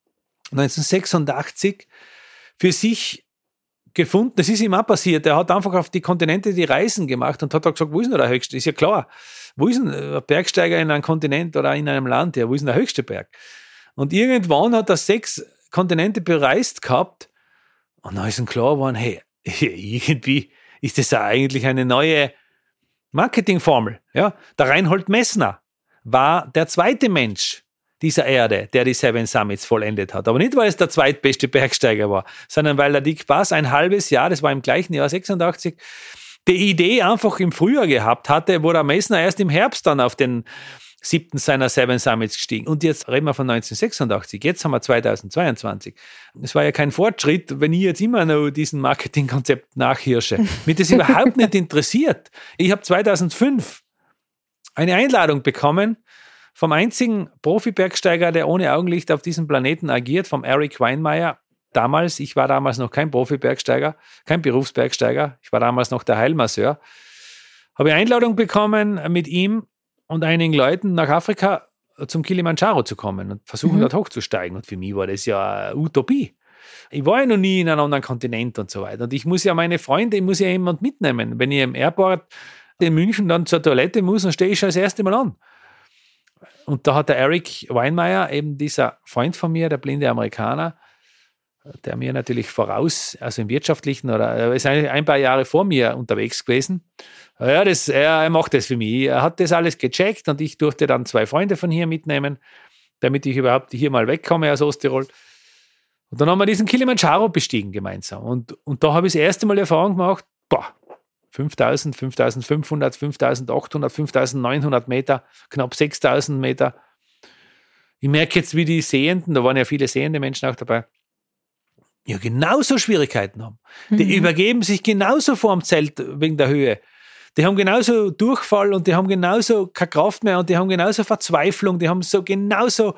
1986 für sich gefunden. Das ist ihm auch passiert. Er hat einfach auf die Kontinente die Reisen gemacht und hat auch gesagt, wo ist denn der höchste? Ist ja klar. Wo ist denn ein Bergsteiger in einem Kontinent oder in einem Land? Ja, wo ist denn der höchste Berg? Und irgendwann hat er 6 Kontinente bereist gehabt und dann ist ihm klar geworden, hey, irgendwie ist das ja eigentlich eine neue Marketingformel. Ja? Der Reinhold Messner war der 2. Mensch dieser Erde, der die 7 Summits vollendet hat. Aber nicht, weil es der zweitbeste Bergsteiger war, sondern weil der Dick Bass ein halbes Jahr, das war im gleichen Jahr 86, die Idee einfach im Frühjahr gehabt hatte, wo der Messner erst im Herbst dann auf den 7. seiner 7 Summits gestiegen. Und jetzt reden wir von 1986. Jetzt haben wir 2022. Es war ja kein Fortschritt, wenn ich jetzt immer noch diesen Marketingkonzept nachhirsche. Mich das überhaupt nicht interessiert. Ich habe 2005 eine Einladung bekommen vom einzigen Profi-Bergsteiger, der ohne Augenlicht auf diesem Planeten agiert, vom Eric Weinmeier. Ich war damals noch kein Profi-Bergsteiger, kein Berufsbergsteiger. Ich war damals noch der Heilmasseur. Habe eine Einladung bekommen mit ihm und einigen Leuten nach Afrika zum Kilimanjaro zu kommen und versuchen, dort hochzusteigen. Und für mich war das ja eine Utopie. Ich war ja noch nie in einem anderen Kontinent und so weiter. Und ich muss ja meine Freunde, jemand mitnehmen. Wenn ich im Airport in München dann zur Toilette muss, dann stehe ich schon das erste Mal an. Und da hat der Eric Weinmeier, eben dieser Freund von mir, der blinde Amerikaner, der mir natürlich voraus, also im Wirtschaftlichen, oder er ist ein paar Jahre vor mir unterwegs gewesen. Ja, er macht das für mich. Er hat das alles gecheckt und ich durfte dann 2 Freunde von hier mitnehmen, damit ich überhaupt hier mal wegkomme aus Osttirol. Und dann haben wir diesen Kilimanjaro bestiegen gemeinsam. Und da habe ich das erste Mal die Erfahrung gemacht, 5.000, 5.500, 5.800, 5.900 Meter, knapp 6.000 Meter. Ich merke jetzt, wie die Sehenden, da waren ja viele sehende Menschen auch dabei, ja genauso Schwierigkeiten haben. Die übergeben sich genauso vor dem Zelt wegen der Höhe. Die haben genauso Durchfall und die haben genauso keine Kraft mehr und die haben genauso Verzweiflung, die haben so genauso,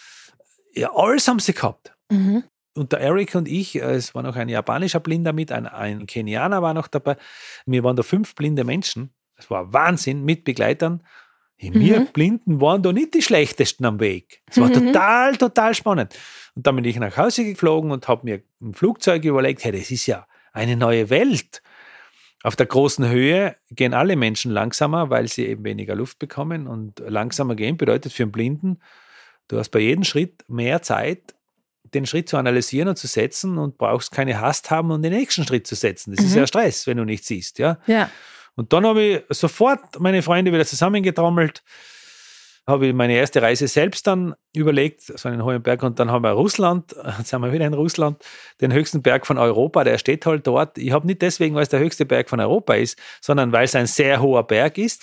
ja, alles haben sie gehabt. Und der Eric und ich, es war noch ein japanischer Blinder mit, ein Kenianer war noch dabei. Wir waren da 5 blinde Menschen. Das war Wahnsinn, mit Begleitern. Wir Blinden waren da nicht die schlechtesten am Weg. Es war total spannend. Und dann bin ich nach Hause geflogen und habe mir im Flugzeug überlegt, hey, das ist ja eine neue Welt. Auf der großen Höhe gehen alle Menschen langsamer, weil sie eben weniger Luft bekommen. Und langsamer gehen bedeutet für einen Blinden, du hast bei jedem Schritt mehr Zeit, den Schritt zu analysieren und zu setzen und brauchst keine Hast haben, um den nächsten Schritt zu setzen. Das ist ja Stress, wenn du nicht siehst. Ja. Und dann habe ich sofort meine Freunde wieder zusammengetrommelt, habe ich meine erste Reise selbst dann überlegt, so einen hohen Berg, und dann haben wir Russland, jetzt sind wir wieder in Russland, den höchsten Berg von Europa, der steht halt dort. Ich habe nicht deswegen, weil es der höchste Berg von Europa ist, sondern weil es ein sehr hoher Berg ist,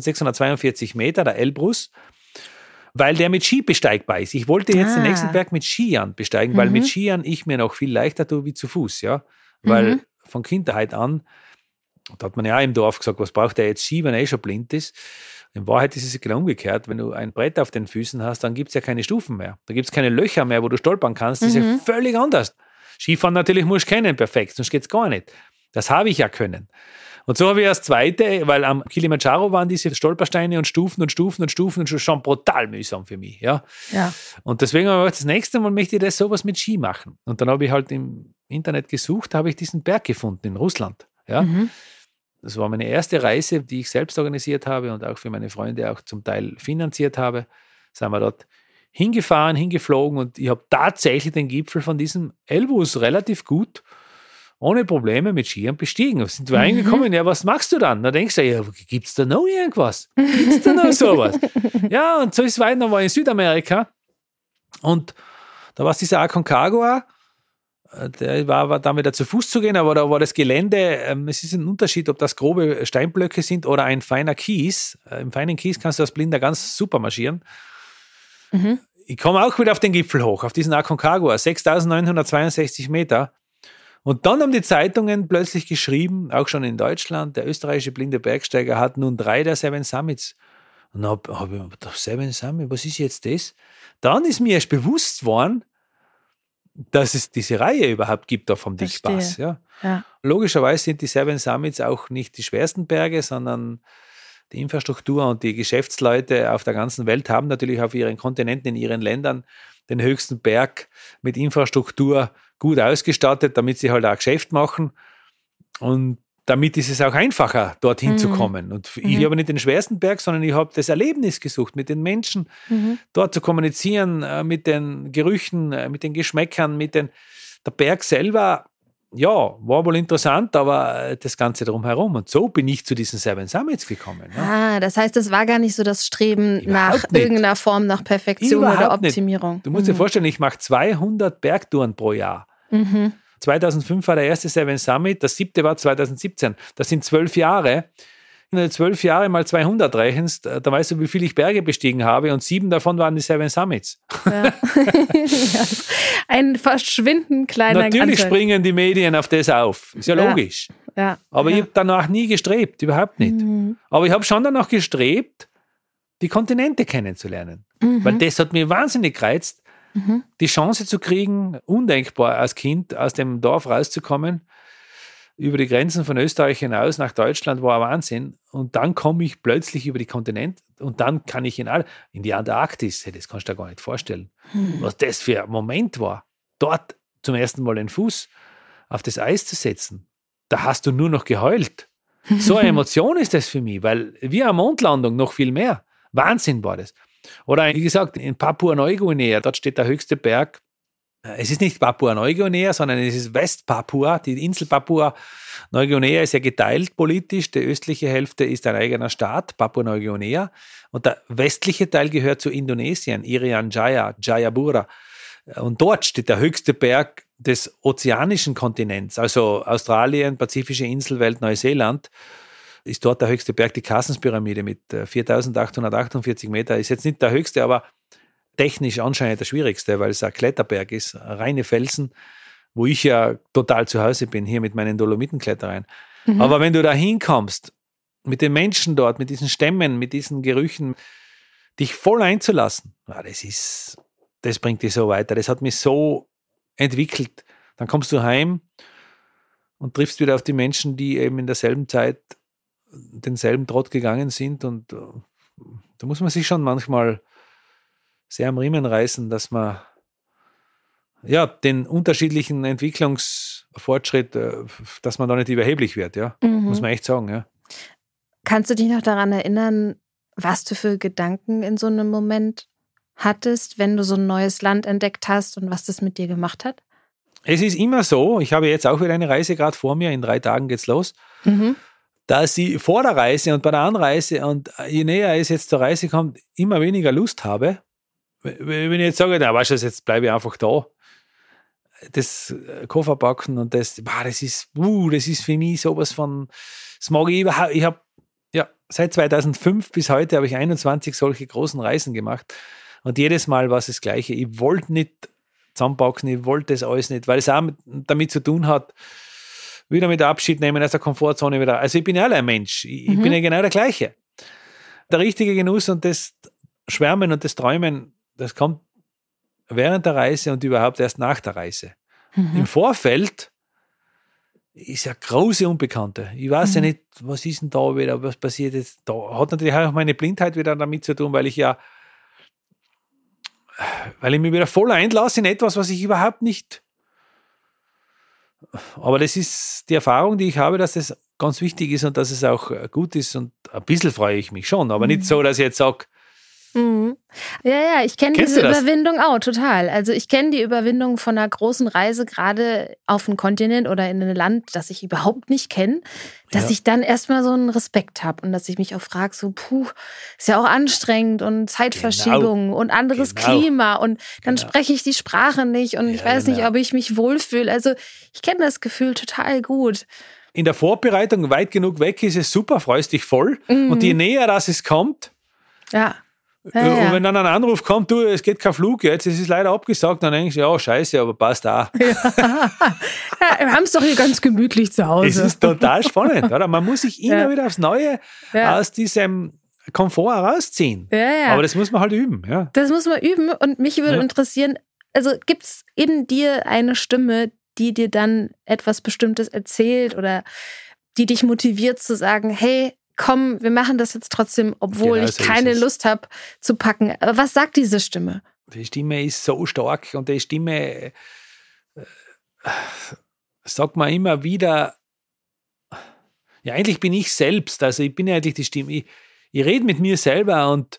5.642 Meter, der Elbrus, weil der mit Ski besteigbar ist. Ich wollte jetzt den nächsten Berg mit Skiern besteigen, weil mit Skiern ich mir noch viel leichter tue wie zu Fuß, ja. Weil von Kindheit an, da hat man ja auch im Dorf gesagt, was braucht der jetzt Ski, wenn er eh schon blind ist? In Wahrheit ist es genau umgekehrt. Wenn du ein Brett auf den Füßen hast, dann gibt es ja keine Stufen mehr. Da gibt es keine Löcher mehr, wo du stolpern kannst. Das ist ja völlig anders. Skifahren natürlich musst du kennen, perfekt, sonst geht es gar nicht. Das habe ich ja können. Und so habe ich als Zweite, weil am Kilimanjaro waren diese Stolpersteine und Stufen schon brutal mühsam für mich. Ja. Und deswegen habe ich gesagt, das nächste Mal möchte ich das sowas mit Ski machen. Und dann habe ich halt im Internet gesucht, habe ich diesen Berg gefunden in Russland. Ja. Das war meine erste Reise, die ich selbst organisiert habe und auch für meine Freunde auch zum Teil finanziert habe. Sind wir dort hingefahren, hingeflogen und ich habe tatsächlich den Gipfel von diesem Elbrus relativ gut ohne Probleme mit Skiern bestiegen. Da sind wir reingekommen, ja, was machst du dann? Da denkst du, ja, gibt es da noch irgendwas? Gibt es da noch sowas? Ja, und so ist es weiter, dann war ich in Südamerika und da war es dieser Aconcagua, der war dann wieder zu Fuß zu gehen, aber da war das Gelände, es ist ein Unterschied, ob das grobe Steinblöcke sind oder ein feiner Kies. Im feinen Kies kannst du als Blinder ganz super marschieren. Ich komme auch wieder auf den Gipfel hoch, auf diesen Aconcagua, 6.962 Meter. Und dann haben die Zeitungen plötzlich geschrieben, auch schon in Deutschland, der österreichische blinde Bergsteiger hat nun 3 der 7 Summits. Und dann habe ich mir gedacht, 7 Summits, was ist jetzt das? Dann ist mir erst bewusst worden, dass es diese Reihe überhaupt gibt da vom Dickpass. Ja. Logischerweise sind die 7 Summits auch nicht die schwersten Berge, sondern die Infrastruktur und die Geschäftsleute auf der ganzen Welt haben natürlich auf ihren Kontinenten, in ihren Ländern den höchsten Berg mit Infrastruktur gut ausgestattet, damit sie halt auch Geschäft machen. Und damit ist es auch einfacher, dorthin zu kommen. Und ich habe nicht den schwersten Berg, sondern ich habe das Erlebnis gesucht, mit den Menschen dort zu kommunizieren, mit den Gerüchen, mit den Geschmäckern, der Berg selber, ja, war wohl interessant, aber das Ganze drumherum. Und so bin ich zu diesen 7 Summits gekommen. Ja. Das heißt, es war gar nicht so das Streben nach irgendeiner Form, nach Perfektion oder Optimierung. Nicht. Du musst dir vorstellen, ich mache 200 Bergtouren pro Jahr. 2005 war der erste 7 Summit, das 7. war 2017. Das sind 12 Jahre. Wenn du 12 Jahre mal 200 rechnest, dann weißt du, wie viel ich Berge bestiegen habe und 7 davon waren die 7 Summits. Ja. Ein verschwindend kleiner Natürlich Anteil. Springen die Medien auf das auf. Ist ja logisch. Ja. Aber ich habe danach nie gestrebt, überhaupt nicht. Aber ich habe schon danach gestrebt, die Kontinente kennenzulernen. Weil das hat mich wahnsinnig gereizt, die Chance zu kriegen, undenkbar als Kind aus dem Dorf rauszukommen, über die Grenzen von Österreich hinaus nach Deutschland, war ein Wahnsinn. Und dann komme ich plötzlich über die Kontinent und dann kann ich in die Antarktis, das kannst du dir gar nicht vorstellen, was das für ein Moment war, dort zum ersten Mal den Fuß auf das Eis zu setzen. Da hast du nur noch geheult. So eine Emotion ist das für mich, weil wie eine Mondlandung noch viel mehr. Wahnsinn war das. Oder wie gesagt, in Papua-Neuguinea, dort steht der höchste Berg. Es ist nicht Papua-Neuguinea, sondern es ist West-Papua. Die Insel Papua-Neuguinea ist ja geteilt politisch. Die östliche Hälfte ist ein eigener Staat, Papua-Neuguinea. Und der westliche Teil gehört zu Indonesien, Irian Jaya, Jayapura. Und dort steht der höchste Berg des ozeanischen Kontinents, also Australien, pazifische Inselwelt, Neuseeland, ist dort der höchste Berg, die Carstens-Pyramide mit 4.848 Meter. Ist jetzt nicht der höchste, aber technisch anscheinend der schwierigste, weil es ein Kletterberg ist, reine Felsen, wo ich ja total zu Hause bin, hier mit meinen Dolomitenklettereien. Aber wenn du da hinkommst, mit den Menschen dort, mit diesen Stämmen, mit diesen Gerüchen, dich voll einzulassen, das bringt dich so weiter. Das hat mich so entwickelt. Dann kommst du heim und triffst wieder auf die Menschen, die eben in derselben Zeit denselben Trott gegangen sind. Und da muss man sich schon manchmal sehr am Riemen reißen, dass man den unterschiedlichen Entwicklungsfortschritt, dass man da nicht überheblich wird. Ja? Muss man echt sagen. Ja. Kannst du dich noch daran erinnern, was du für Gedanken in so einem Moment hattest, wenn du so ein neues Land entdeckt hast und was das mit dir gemacht hat? Es ist immer so, ich habe jetzt auch wieder eine Reise gerade vor mir, in 3 Tagen geht's los, dass ich vor der Reise und bei der Anreise und je näher es jetzt zur Reise kommt, immer weniger Lust habe. Wenn ich jetzt sage, weißt du, jetzt bleibe ich einfach da, das Koffer packen und das ist für mich sowas von, das mag ich überhaupt. Ich habe seit 2005 bis heute habe ich 21 solche großen Reisen gemacht. Und jedes Mal war es das Gleiche. Ich wollte nicht zusammenpacken, ich wollte das alles nicht, weil es auch damit zu tun hat, wieder mit Abschied nehmen aus der Komfortzone wieder. Also ich bin ja ein Mensch. Ich bin ja genau der Gleiche. Der richtige Genuss und das Schwärmen und das Träumen, das kommt während der Reise und überhaupt erst nach der Reise. Im Vorfeld ist ja große Unbekannte. Ich weiß ja nicht, was ist denn da wieder, was passiert jetzt da. Hat natürlich auch meine Blindheit wieder damit zu tun, weil ich mich wieder voll einlasse in etwas, was ich überhaupt nicht. Aber das ist die Erfahrung, die ich habe, dass das ganz wichtig ist und dass es auch gut ist und ein bisschen freue ich mich schon, aber nicht so, dass ich jetzt sage, Ja, ich kenne diese Überwindung auch total. Also ich kenne die Überwindung von einer großen Reise, gerade auf einen Kontinent oder in ein Land, das ich überhaupt nicht kenne, dass ich dann erstmal so einen Respekt habe und dass ich mich auch frage, ist ja auch anstrengend und Zeitverschiebung und anderes Klima und dann spreche ich die Sprache nicht und ich weiß nicht, ob ich mich wohlfühle. Also ich kenne das Gefühl total gut. In der Vorbereitung weit genug weg ist es super, freust dich voll und je näher das es kommt, und wenn dann ein Anruf kommt, es geht kein Flug jetzt, es ist leider abgesagt, dann denkst du, scheiße, aber passt auch. Wir haben es doch hier ganz gemütlich zu Hause. Es ist total spannend, oder? Man muss sich immer wieder aufs Neue aus diesem Komfort herausziehen. Aber das muss man halt üben. Ja. Das muss man üben und mich würde interessieren, also gibt es in dir eine Stimme, die dir dann etwas Bestimmtes erzählt oder die dich motiviert zu sagen, hey, komm, wir machen das jetzt trotzdem, obwohl ich keine Lust habe zu packen. Was sagt diese Stimme? Die Stimme ist so stark und die Stimme sagt mir immer wieder, eigentlich bin ich selbst, also ich bin eigentlich die Stimme, ich rede mit mir selber und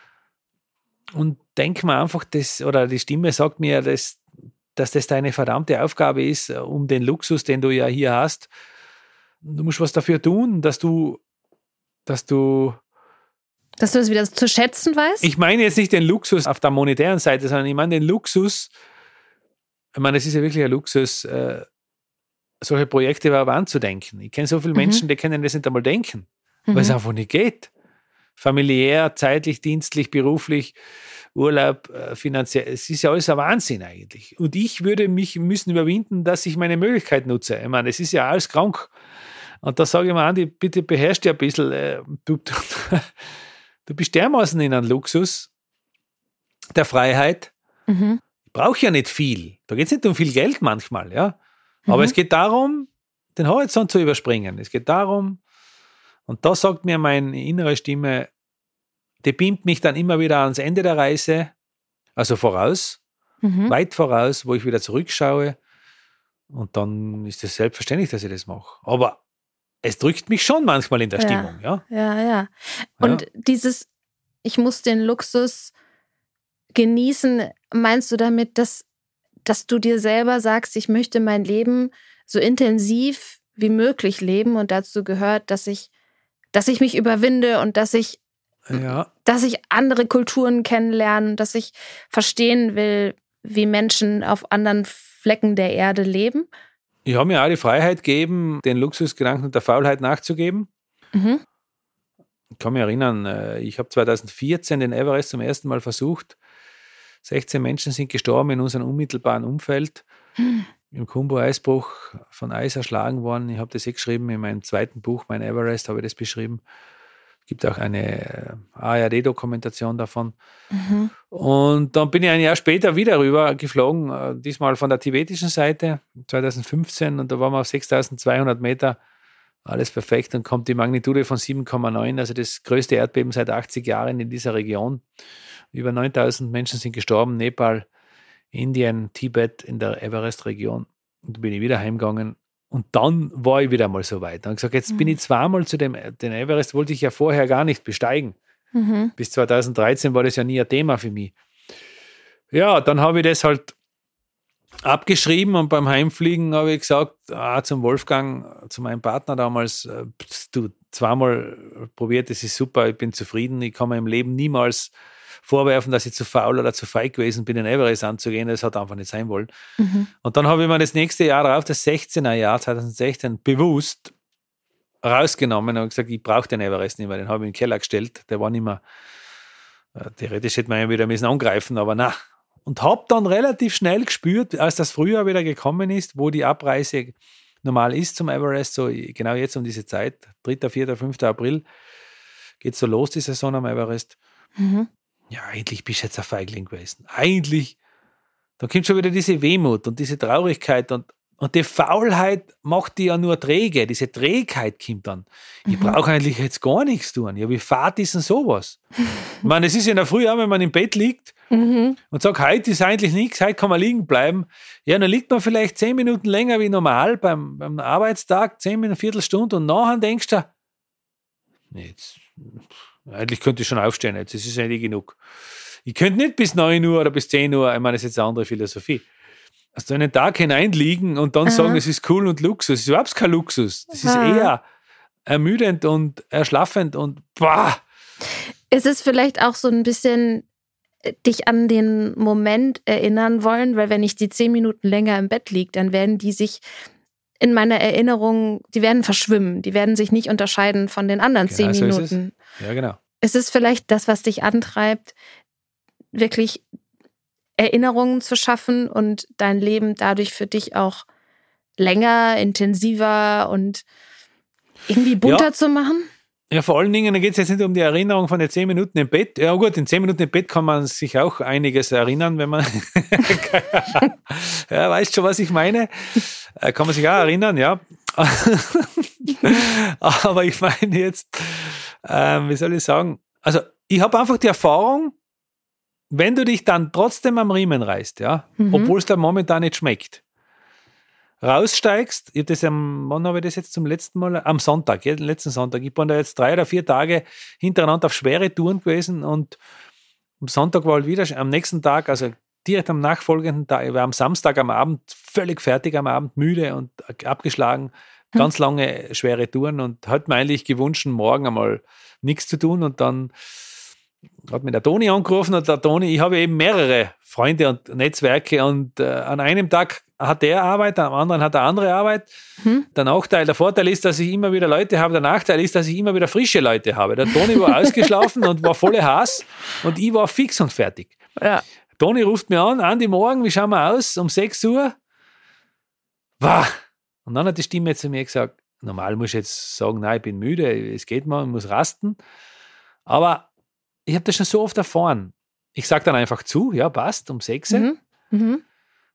denke mir einfach, die Stimme sagt mir, dass das deine verdammte Aufgabe ist, um den Luxus, den du ja hier hast. Du musst was dafür tun, dass du das wieder zu schätzen weißt? Ich meine jetzt nicht den Luxus auf der monetären Seite, sondern ich meine den Luxus, es ist ja wirklich ein Luxus, solche Projekte überhaupt anzudenken. Ich kenne so viele Menschen, die können das nicht einmal denken, weil es einfach nicht geht. Familiär, zeitlich, dienstlich, beruflich, Urlaub, finanziell, es ist ja alles ein Wahnsinn eigentlich. Und ich würde mich müssen überwinden, dass ich meine Möglichkeit nutze. Ich meine, es ist ja alles krank. Und da sage ich mir, Andi, bitte beherrsch dich ein bisschen. Du bist dermaßen in einem Luxus der Freiheit. Ich brauche ja nicht viel. Da geht es nicht um viel Geld manchmal, ja. Aber es geht darum, den Horizont zu überspringen. Es geht darum, und da sagt mir meine innere Stimme, die beamt mich dann immer wieder ans Ende der Reise, also voraus, weit voraus, wo ich wieder zurückschaue. Und dann ist es selbstverständlich, dass ich das mache. Aber es drückt mich schon manchmal in der Stimmung. Ja. Und dieses, ich muss den Luxus genießen, meinst du damit, dass du dir selber sagst, ich möchte mein Leben so intensiv wie möglich leben und dazu gehört, dass ich mich überwinde und dass ich andere Kulturen kennenlerne, dass ich verstehen will, wie Menschen auf anderen Flecken der Erde leben? Ich habe mir auch die Freiheit gegeben, den Luxusgedanken und der Faulheit nachzugeben. Ich kann mich erinnern, ich habe 2014 den Everest zum ersten Mal versucht. 16 Menschen sind gestorben in unserem unmittelbaren Umfeld. Im Khumbu-Eisbruch von Eis erschlagen worden. Ich habe das geschrieben in meinem zweiten Buch, mein Everest, habe ich das beschrieben. Es gibt auch eine ARD-Dokumentation davon. Und dann bin ich ein Jahr später wieder rüber geflogen, diesmal von der tibetischen Seite, 2015, und da waren wir auf 6.200 Meter, alles perfekt, und kommt die Magnitude von 7,9, also das größte Erdbeben seit 80 Jahren in dieser Region. Über 9.000 Menschen sind gestorben, Nepal, Indien, Tibet in der Everest-Region. Und da bin ich wieder heimgegangen. Und dann war ich wieder mal so weit. Dann habe ich gesagt, jetzt bin ich zweimal den Everest, wollte ich ja vorher gar nicht besteigen. Bis 2013 war das ja nie ein Thema für mich. Ja, dann habe ich das halt abgeschrieben und beim Heimfliegen habe ich gesagt, zum Wolfgang, zu meinem Partner damals, du, zweimal probiert, das ist super, ich bin zufrieden, ich kann mir im Leben niemals vorwerfen, dass ich zu faul oder zu feig gewesen bin, den Everest anzugehen. Das hat einfach nicht sein wollen. Und dann habe ich mir das nächste Jahr darauf, das 16er Jahr, 2016, bewusst rausgenommen und gesagt, ich brauche den Everest nicht mehr. Den habe ich in den Keller gestellt. Der war nicht mehr, theoretisch hätte man ja wieder müssen angreifen, aber na. Und habe dann relativ schnell gespürt, als das Frühjahr wieder gekommen ist, wo die Abreise normal ist zum Everest, so genau jetzt um diese Zeit, 3., 4., 5. April, geht so los, die Saison am Everest. Ja, eigentlich bist du jetzt ein Feigling gewesen. Eigentlich, da kommt schon wieder diese Wehmut und diese Traurigkeit und die Faulheit macht die ja nur träge. Diese Trägheit kommt dann. Ich brauche eigentlich jetzt gar nichts tun. Ja, wie fad ist denn sowas? Ich meine, es ist in der Früh auch, wenn man im Bett liegt und sagt, heute ist eigentlich nichts, heute kann man liegen bleiben. Ja, dann liegt man vielleicht 10 Minuten länger wie normal beim Arbeitstag, 10 Minuten, eine Viertelstunde, und nachher denkst du, jetzt, eigentlich könnte ich schon aufstehen jetzt, das ist ja nicht genug. Ich könnte nicht bis 9 Uhr oder bis 10 Uhr, ich meine, das ist jetzt eine andere Philosophie, also einen Tag hineinliegen und dann sagen, es ist cool und Luxus. Das ist überhaupt kein Luxus. Das ist eher ermüdend und erschlaffend und bah. Es ist vielleicht auch so ein bisschen dich an den Moment erinnern wollen, weil wenn ich die 10 Minuten länger im Bett liege, dann werden die sich in meiner Erinnerung, die werden verschwimmen, die werden sich nicht unterscheiden von den anderen 10 so Minuten. Ist es. Ja, genau. Es ist vielleicht das, was dich antreibt, wirklich Erinnerungen zu schaffen und dein Leben dadurch für dich auch länger, intensiver und irgendwie bunter zu machen? Ja, vor allen Dingen, da geht es jetzt nicht um die Erinnerung von den 10 Minuten im Bett. Ja gut, in 10 Minuten im Bett kann man sich auch einiges erinnern, wenn man ja, weißt schon, was ich meine? Kann man sich auch erinnern, ja. Aber ich meine jetzt, wie soll ich sagen, also ich habe einfach die Erfahrung, wenn du dich dann trotzdem am Riemen reißt, ja, obwohl es dir momentan nicht schmeckt, raussteigst, wann habe ich das jetzt zum letzten Mal? Am Sonntag, ja, den letzten Sonntag. Ich bin da jetzt 3 oder 4 Tage hintereinander auf schwere Touren gewesen und am Sonntag war halt wieder, am nächsten Tag, also direkt am nachfolgenden Tag, ich war am Samstag am Abend völlig fertig am Abend, müde und abgeschlagen, ganz lange schwere Touren und hat mir eigentlich gewünscht, morgen einmal nichts zu tun, und dann hat mir der Toni angerufen und der Toni, ich habe eben mehrere Freunde und Netzwerke und an einem Tag hat der Arbeit, am anderen hat er andere Arbeit. Der Vorteil ist, dass ich immer wieder Leute habe, der Nachteil ist, dass ich immer wieder frische Leute habe. Der Toni war ausgeschlafen und war volle Hass und ich war fix und fertig. Ja. Toni ruft mir an, Andi, morgen, wie schauen wir aus? Um 6 Uhr. Wah! Und dann hat die Stimme zu mir gesagt, normal muss ich jetzt sagen, nein, ich bin müde, es geht mal, ich muss rasten. Aber ich habe das schon so oft erfahren. Ich sage dann einfach zu, ja, passt, um 6 Uhr.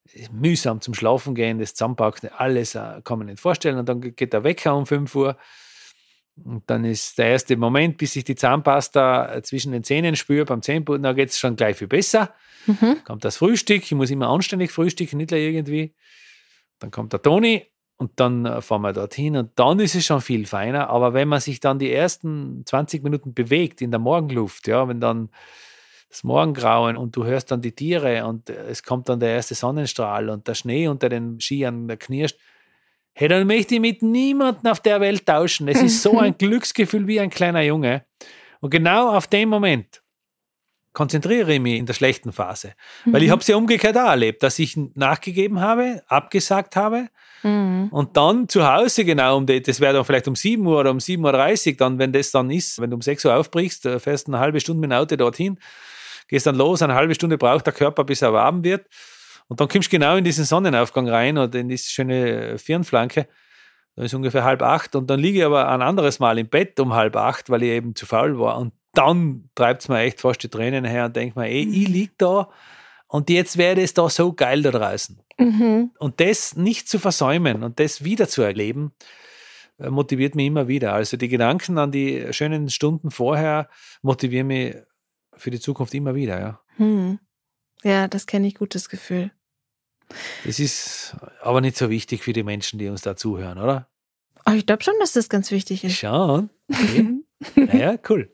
mühsam zum Schlafen gehen, das Zusammenpacken, alles kann man nicht vorstellen. Und dann geht der Wecker um 5 Uhr. Und dann ist der erste Moment, bis ich die Zahnpasta zwischen den Zähnen spüre, beim Zähneputzen, da geht es schon gleich viel besser. Kommt das Frühstück, ich muss immer anständig frühstücken, nicht irgendwie. Dann kommt der Toni und dann fahren wir dorthin und dann ist es schon viel feiner. Aber wenn man sich dann die ersten 20 Minuten bewegt in der Morgenluft, ja, wenn dann das Morgengrauen und du hörst dann die Tiere und es kommt dann der erste Sonnenstrahl und der Schnee unter den Skiern, der knirscht, hey, dann möchte ich mit niemandem auf der Welt tauschen. Es ist so ein Glücksgefühl wie ein kleiner Junge. Und genau auf den Moment konzentriere ich mich in der schlechten Phase. Weil ich habe es ja umgekehrt auch erlebt, dass ich nachgegeben habe, abgesagt habe und dann zu Hause genau, das wäre dann vielleicht um 7 Uhr oder um 7.30 Uhr, dann, wenn das dann ist, wenn du um 6 Uhr aufbrichst, fährst eine halbe Stunde mit dem Auto dorthin, gehst dann los, eine halbe Stunde braucht der Körper, bis er warm wird. Und dann kommst du genau in diesen Sonnenaufgang rein oder in diese schöne Firnflanke. Da ist ungefähr 7:30 und dann liege ich aber ein anderes Mal im Bett um 7:30, weil ich eben zu faul war. Und dann treibt es mir echt fast die Tränen her und denke mir, ich liege da und jetzt wäre es da so geil da draußen. Und das nicht zu versäumen und das wieder zu erleben, motiviert mich immer wieder. Also die Gedanken an die schönen Stunden vorher motivieren mich für die Zukunft immer wieder. Ja, ja, das kenne ich gut, das Gefühl. Das ist aber nicht so wichtig für die Menschen, die uns da zuhören, oder? Oh, ich glaube schon, dass das ganz wichtig ist. Schon. Okay. Naja, cool.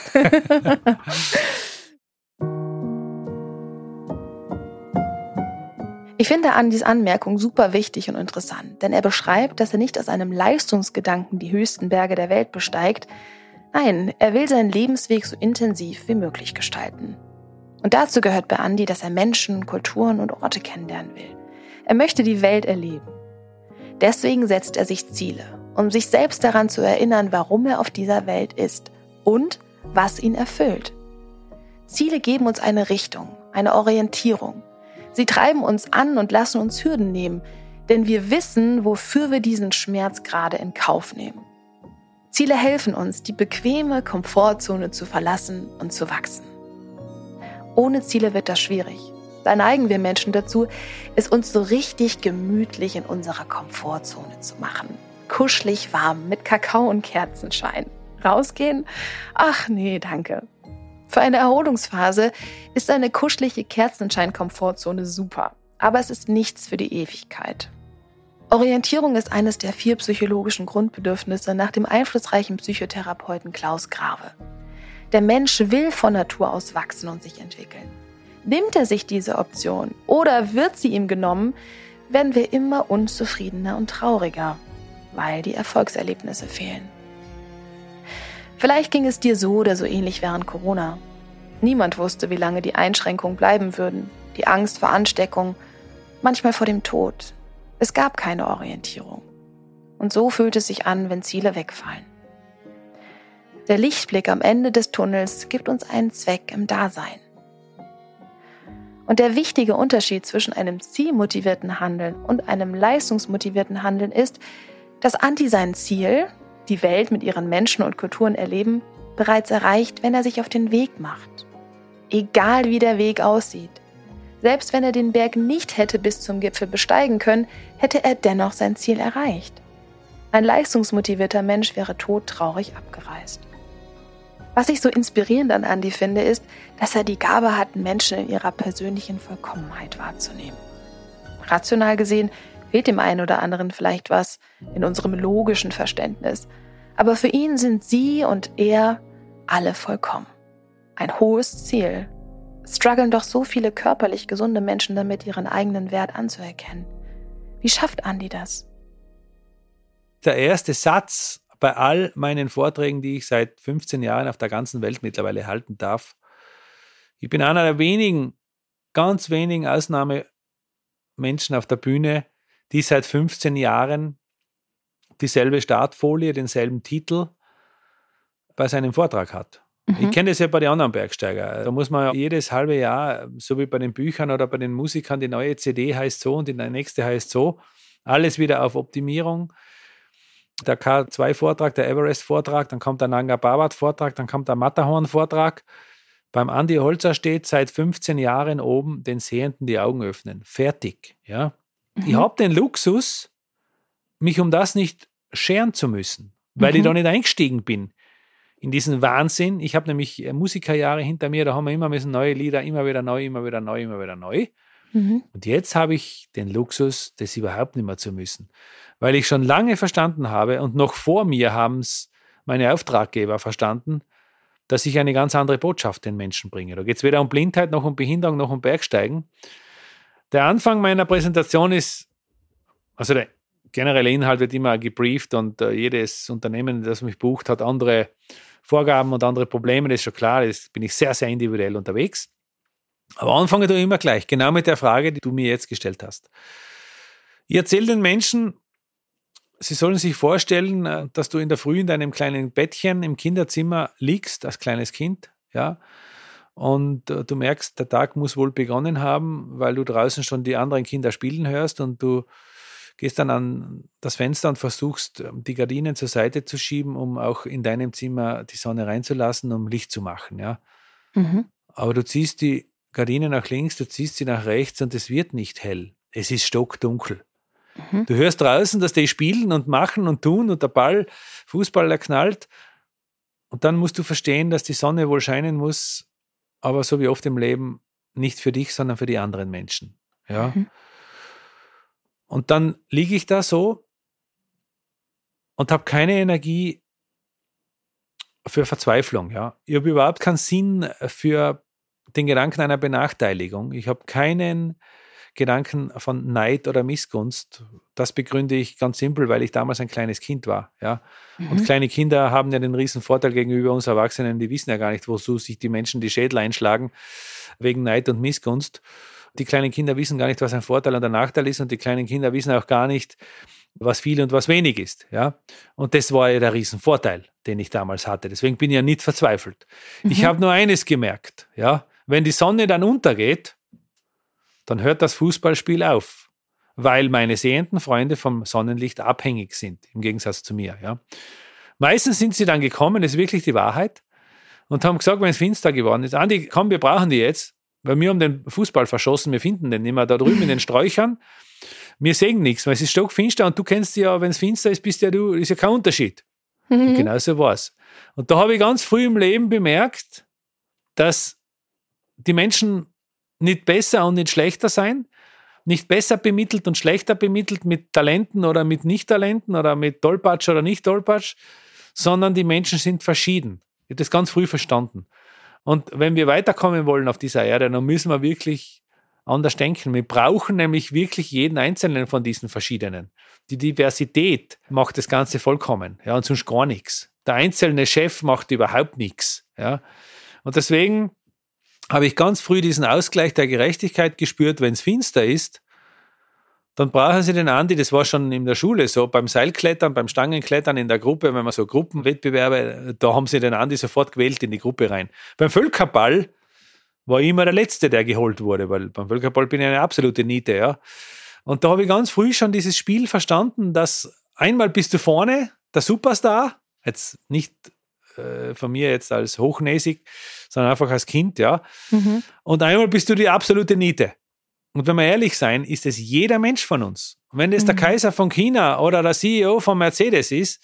Ich finde Andys Anmerkung super wichtig und interessant, denn er beschreibt, dass er nicht aus einem Leistungsgedanken die höchsten Berge der Welt besteigt. Nein, er will seinen Lebensweg so intensiv wie möglich gestalten. Und dazu gehört bei Andy, dass er Menschen, Kulturen und Orte kennenlernen will. Er möchte die Welt erleben. Deswegen setzt er sich Ziele, um sich selbst daran zu erinnern, warum er auf dieser Welt ist und was ihn erfüllt. Ziele geben uns eine Richtung, eine Orientierung. Sie treiben uns an und lassen uns Hürden nehmen, denn wir wissen, wofür wir diesen Schmerz gerade in Kauf nehmen. Ziele helfen uns, die bequeme Komfortzone zu verlassen und zu wachsen. Ohne Ziele wird das schwierig. Da neigen wir Menschen dazu, es uns so richtig gemütlich in unserer Komfortzone zu machen. Kuschelig warm mit Kakao und Kerzenschein. Rausgehen? Ach nee, danke. Für eine Erholungsphase ist eine kuschelige Kerzenschein-Komfortzone super, aber es ist nichts für die Ewigkeit. Orientierung ist eines der 4 psychologischen Grundbedürfnisse nach dem einflussreichen Psychotherapeuten Klaus Grave. Der Mensch will von Natur aus wachsen und sich entwickeln. Nimmt er sich diese Option oder wird sie ihm genommen, werden wir immer unzufriedener und trauriger, weil die Erfolgserlebnisse fehlen. Vielleicht ging es dir so oder so ähnlich während Corona. Niemand wusste, wie lange die Einschränkungen bleiben würden, die Angst vor Ansteckung, manchmal vor dem Tod. Es gab keine Orientierung. Und so fühlt es sich an, wenn Ziele wegfallen. Der Lichtblick am Ende des Tunnels gibt uns einen Zweck im Dasein. Und der wichtige Unterschied zwischen einem zielmotivierten Handeln und einem leistungsmotivierten Handeln ist, dass Andy sein Ziel, die Welt mit ihren Menschen und Kulturen erleben, bereits erreicht, wenn er sich auf den Weg macht. Egal wie der Weg aussieht. Selbst wenn er den Berg nicht hätte bis zum Gipfel besteigen können, hätte er dennoch sein Ziel erreicht. Ein leistungsmotivierter Mensch wäre todtraurig abgereist. Was ich so inspirierend an Andy finde, ist, dass er die Gabe hat, Menschen in ihrer persönlichen Vollkommenheit wahrzunehmen. Rational gesehen fehlt dem einen oder anderen vielleicht was in unserem logischen Verständnis. Aber für ihn sind sie und er alle vollkommen. Ein hohes Ziel. Struggeln doch so viele körperlich gesunde Menschen damit, ihren eigenen Wert anzuerkennen. Wie schafft Andy das? Der erste Satz bei all meinen Vorträgen, die ich seit 15 Jahren auf der ganzen Welt mittlerweile halten darf. Ich bin einer der wenigen, ganz wenigen Ausnahmemenschen auf der Bühne, die seit 15 Jahren dieselbe Startfolie, denselben Titel bei seinem Vortrag hat. Ich kenne das ja bei den anderen Bergsteigern. Da muss man ja jedes halbe Jahr, so wie bei den Büchern oder bei den Musikern, die neue CD heißt so und die nächste heißt so, alles wieder auf Optimierung. Der K2-Vortrag, der Everest-Vortrag, dann kommt der Nanga Parbat-Vortrag, dann kommt der Matterhorn-Vortrag. beim Andi Holzer steht, seit 15 Jahren oben, den Sehenden die Augen öffnen. Fertig. Ja? Ich habe den Luxus, mich um das nicht scheren zu müssen, weil ich da nicht eingestiegen bin in diesen Wahnsinn. Ich habe nämlich Musikerjahre hinter mir, da haben wir immer müssen neue Lieder, immer wieder neu. Und jetzt habe ich den Luxus, das überhaupt nicht mehr zu müssen, weil ich schon lange verstanden habe und noch vor mir haben es meine Auftraggeber verstanden, dass ich eine ganz andere Botschaft den Menschen bringe. Da geht es weder um Blindheit, noch um Behinderung, noch um Bergsteigen. Der Anfang meiner Präsentation ist, also der generelle Inhalt wird immer gebrieft und jedes Unternehmen, das mich bucht, hat andere Vorgaben und andere Probleme, das ist schon klar, da bin ich sehr, sehr individuell unterwegs. Aber anfange du immer gleich, genau mit der Frage, die du mir jetzt gestellt hast. Ich erzähle den Menschen, sie sollen sich vorstellen, dass du in der Früh in deinem kleinen Bettchen im Kinderzimmer liegst, als kleines Kind, ja, und du merkst, der Tag muss wohl begonnen haben, weil du draußen schon die anderen Kinder spielen hörst und du gehst dann an das Fenster und versuchst, die Gardinen zur Seite zu schieben, um auch in deinem Zimmer die Sonne reinzulassen, um Licht zu machen, ja. Aber du ziehst die Gardinen nach links, du ziehst sie nach rechts und es wird nicht hell. Es ist stockdunkel. Du hörst draußen, dass die spielen und machen und tun und der Ball, Fußball, der knallt. Und dann musst du verstehen, dass die Sonne wohl scheinen muss, aber so wie oft im Leben nicht für dich, sondern für die anderen Menschen. Ja. Und dann liege ich da so und habe keine Energie für Verzweiflung. Ja. Ich habe überhaupt keinen Sinn für den Gedanken einer Benachteiligung. Ich habe keinen Gedanken von Neid oder Missgunst. Das begründe ich ganz simpel, weil ich damals ein kleines Kind war. Ja? Und kleine Kinder haben ja den riesen Vorteil gegenüber uns Erwachsenen, die wissen ja gar nicht, wozu sich die Menschen die Schädel einschlagen, wegen Neid und Missgunst. Die kleinen Kinder wissen gar nicht, was ein Vorteil und ein Nachteil ist und die kleinen Kinder wissen auch gar nicht, was viel und was wenig ist. Ja? Und das war ja der Riesenvorteil, den ich damals hatte. Deswegen bin ich ja nicht verzweifelt. Ich habe nur eines gemerkt. Ja? Wenn die Sonne dann untergeht, dann hört das Fußballspiel auf, weil meine sehenden Freunde vom Sonnenlicht abhängig sind, im Gegensatz zu mir. Ja. Meistens sind sie dann gekommen, das ist wirklich die Wahrheit, und haben gesagt, wenn es finster geworden ist, Andi, komm, wir brauchen die jetzt, weil wir haben den Fußball verschossen, wir finden den nicht mehr da drüben in den Sträuchern, wir sehen nichts, weil es ist stockfinster und du kennst ja, wenn es finster ist, bist ja du, ist ja kein Unterschied. Und genau so war es. Und da habe ich ganz früh im Leben bemerkt, dass die Menschen nicht besser und nicht schlechter sein, nicht besser bemittelt und schlechter bemittelt mit Talenten oder mit Nicht-Talenten oder mit Tollpatsch oder nicht Tollpatsch, sondern die Menschen sind verschieden. Ich habe das ganz früh verstanden. Und wenn wir weiterkommen wollen auf dieser Erde, dann müssen wir wirklich anders denken. Wir brauchen nämlich wirklich jeden einzelnen von diesen Verschiedenen. Die Diversität macht das Ganze vollkommen, ja, und sonst gar nichts. Der einzelne Chef macht überhaupt nichts. Ja. Und deswegen habe ich ganz früh diesen Ausgleich der Gerechtigkeit gespürt, wenn es finster ist, dann brauchen sie den Andi, das war schon in der Schule so, beim Seilklettern, beim Stangenklettern in der Gruppe, wenn man so Gruppenwettbewerbe, da haben sie den Andi sofort gewählt in die Gruppe rein. Beim Völkerball war ich immer der Letzte, der geholt wurde, weil beim Völkerball bin ich eine absolute Niete, ja. Und da habe ich ganz früh schon dieses Spiel verstanden, dass einmal bist du vorne, der Superstar, jetzt nicht von mir jetzt als hochnäsig, sondern einfach als Kind, ja. Und einmal bist du die absolute Niete. Und wenn wir ehrlich sein, ist es jeder Mensch von uns. Und wenn das der Kaiser von China oder der CEO von Mercedes ist,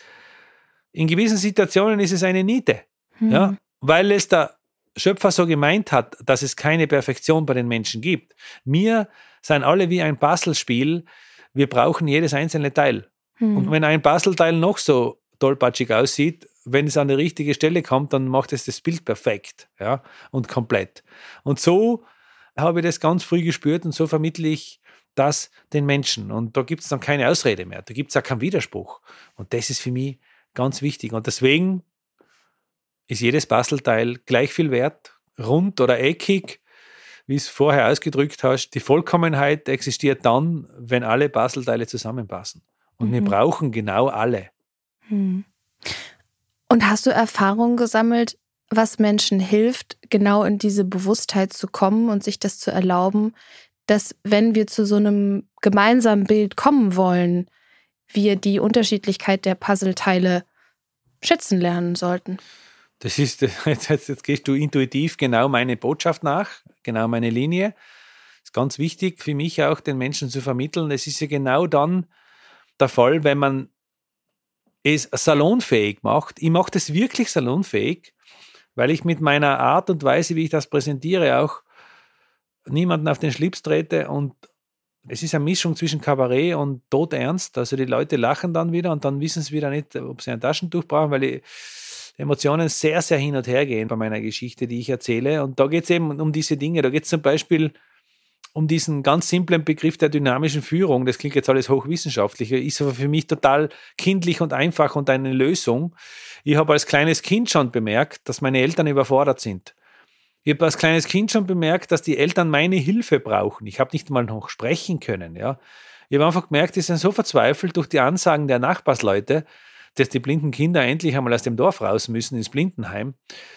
in gewissen Situationen ist es eine Niete. Ja? Weil es der Schöpfer so gemeint hat, dass es keine Perfektion bei den Menschen gibt. Wir sind alle wie ein Puzzlespiel. Wir brauchen jedes einzelne Teil. Und wenn ein Puzzleteil noch so tollpatschig aussieht, wenn es an die richtige Stelle kommt, dann macht es das Bild perfekt, ja, und komplett. Und so habe ich das ganz früh gespürt und so vermittle ich das den Menschen. Und da gibt es dann keine Ausrede mehr, da gibt es auch keinen Widerspruch. Und das ist für mich ganz wichtig. Und deswegen ist jedes Puzzleteil gleich viel wert, rund oder eckig, wie es vorher ausgedrückt hast. Die Vollkommenheit existiert dann, wenn alle Puzzleteile zusammenpassen. Und wir brauchen genau alle. Und hast du Erfahrungen gesammelt, was Menschen hilft, genau in diese Bewusstheit zu kommen und sich das zu erlauben, dass wenn wir zu so einem gemeinsamen Bild kommen wollen, wir die Unterschiedlichkeit der Puzzleteile schätzen lernen sollten? Das ist, jetzt gehst du intuitiv genau meine Botschaft nach, genau meine Linie. Das ist ganz wichtig für mich auch, den Menschen zu vermitteln. Es ist ja genau dann der Fall, wenn man es salonfähig macht. Ich mache das wirklich salonfähig, weil ich mit meiner Art und Weise, wie ich das präsentiere, auch niemanden auf den Schlips trete, und es ist eine Mischung zwischen Kabarett und todernst. Also die Leute lachen dann wieder und dann wissen sie wieder nicht, ob sie ein Taschentuch brauchen, weil die Emotionen sehr, sehr hin und her gehen bei meiner Geschichte, die ich erzähle. Und da geht es eben um diese Dinge. Da geht es zum Beispiel um diesen ganz simplen Begriff der dynamischen Führung. Das klingt jetzt alles hochwissenschaftlich, ist aber für mich total kindlich und einfach und eine Lösung. Ich habe als kleines Kind schon bemerkt, dass meine Eltern überfordert sind. Ich habe als kleines Kind schon bemerkt, dass die Eltern meine Hilfe brauchen. Ich habe nicht mal noch sprechen können. Ja. Ich habe einfach gemerkt, die sind so verzweifelt durch die Ansagen der Nachbarsleute, dass die blinden Kinder endlich einmal aus dem Dorf raus müssen, ins Blindenheim.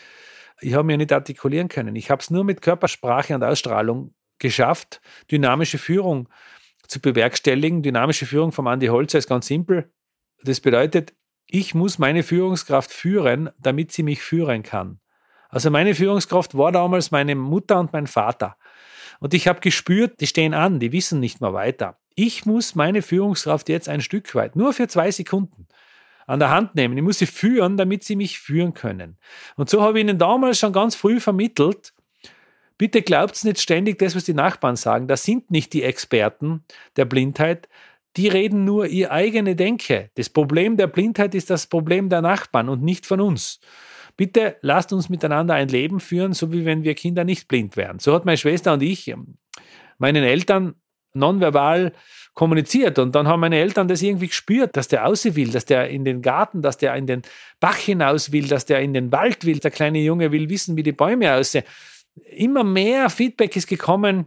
Ich habe mich nicht artikulieren können. Ich habe es nur mit Körpersprache und Ausstrahlung geschafft, dynamische Führung zu bewerkstelligen. Dynamische Führung vom Andi Holzer ist ganz simpel. Das bedeutet, ich muss meine Führungskraft führen, damit sie mich führen kann. Also meine Führungskraft war damals meine Mutter und mein Vater. Und ich habe gespürt, die stehen an, die wissen nicht mehr weiter. Ich muss meine Führungskraft jetzt ein Stück weit, nur für 2 Sekunden, an der Hand nehmen. Ich muss sie führen, damit sie mich führen können. Und so habe ich ihnen damals schon ganz früh vermittelt, bitte glaubt nicht ständig das, was die Nachbarn sagen. Das sind nicht die Experten der Blindheit. Die reden nur ihre eigene Denke. Das Problem der Blindheit ist das Problem der Nachbarn und nicht von uns. Bitte lasst uns miteinander ein Leben führen, so wie wenn wir Kinder nicht blind wären. So hat meine Schwester und ich meinen Eltern nonverbal kommuniziert. Und dann haben meine Eltern das irgendwie gespürt, dass der raus will, dass der in den Garten, dass der in den Bach hinaus will, dass der in den Wald will. Der kleine Junge will wissen, wie die Bäume aussehen. Immer mehr Feedback ist gekommen,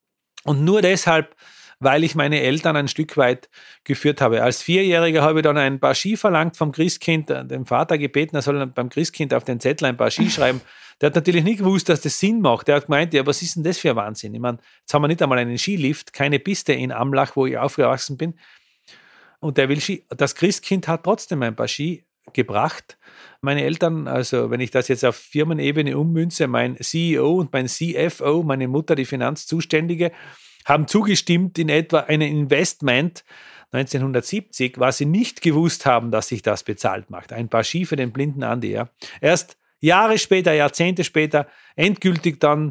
und nur deshalb, weil ich meine Eltern ein Stück weit geführt habe. Als 4-Jähriger habe ich dann ein paar Ski verlangt vom Christkind, dem Vater gebeten, er soll beim Christkind auf den Zettel ein paar Ski schreiben. Der hat natürlich nicht gewusst, dass das Sinn macht. Der hat gemeint, ja, was ist denn das für ein Wahnsinn? Ich meine, jetzt haben wir nicht einmal einen Skilift, keine Piste in Amlach, wo ich aufgewachsen bin. Und der will Ski. Das Christkind hat trotzdem ein paar Ski gebracht. Meine Eltern, also wenn ich das jetzt auf Firmenebene ummünze, mein CEO und mein CFO, meine Mutter, die Finanzzuständige, haben zugestimmt in etwa einem Investment 1970, was sie nicht gewusst haben, dass sich das bezahlt macht. Ein paar Ski für den blinden Andi. Ja. Erst Jahre später, Jahrzehnte später, endgültig dann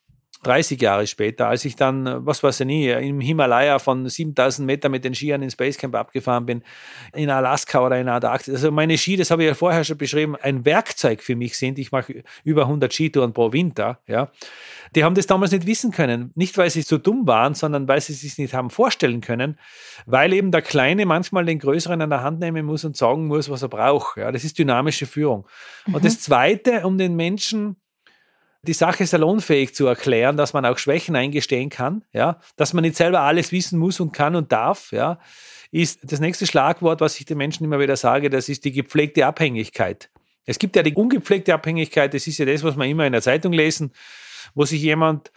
30 Jahre später, als ich dann, was weiß ich nie, im Himalaya von 7000 Meter mit den Skiern ins Basecamp abgefahren bin, in Alaska oder in Antarktis. Also meine Ski, das habe ich ja vorher schon beschrieben, ein Werkzeug für mich sind. Ich mache über 100 Skitouren pro Winter. Ja. Die haben das damals nicht wissen können. Nicht, weil sie so dumm waren, sondern weil sie es sich nicht haben vorstellen können, weil eben der Kleine manchmal den Größeren an der Hand nehmen muss und sagen muss, was er braucht. Ja. Das ist dynamische Führung. Und das Zweite, um den Menschen die Sache salonfähig zu erklären, dass man auch Schwächen eingestehen kann, ja, dass man nicht selber alles wissen muss und kann und darf, ja, ist das nächste Schlagwort, was ich den Menschen immer wieder sage, das ist die gepflegte Abhängigkeit. Es gibt ja die ungepflegte Abhängigkeit, das ist ja das, was wir immer in der Zeitung lesen, wo sich jemand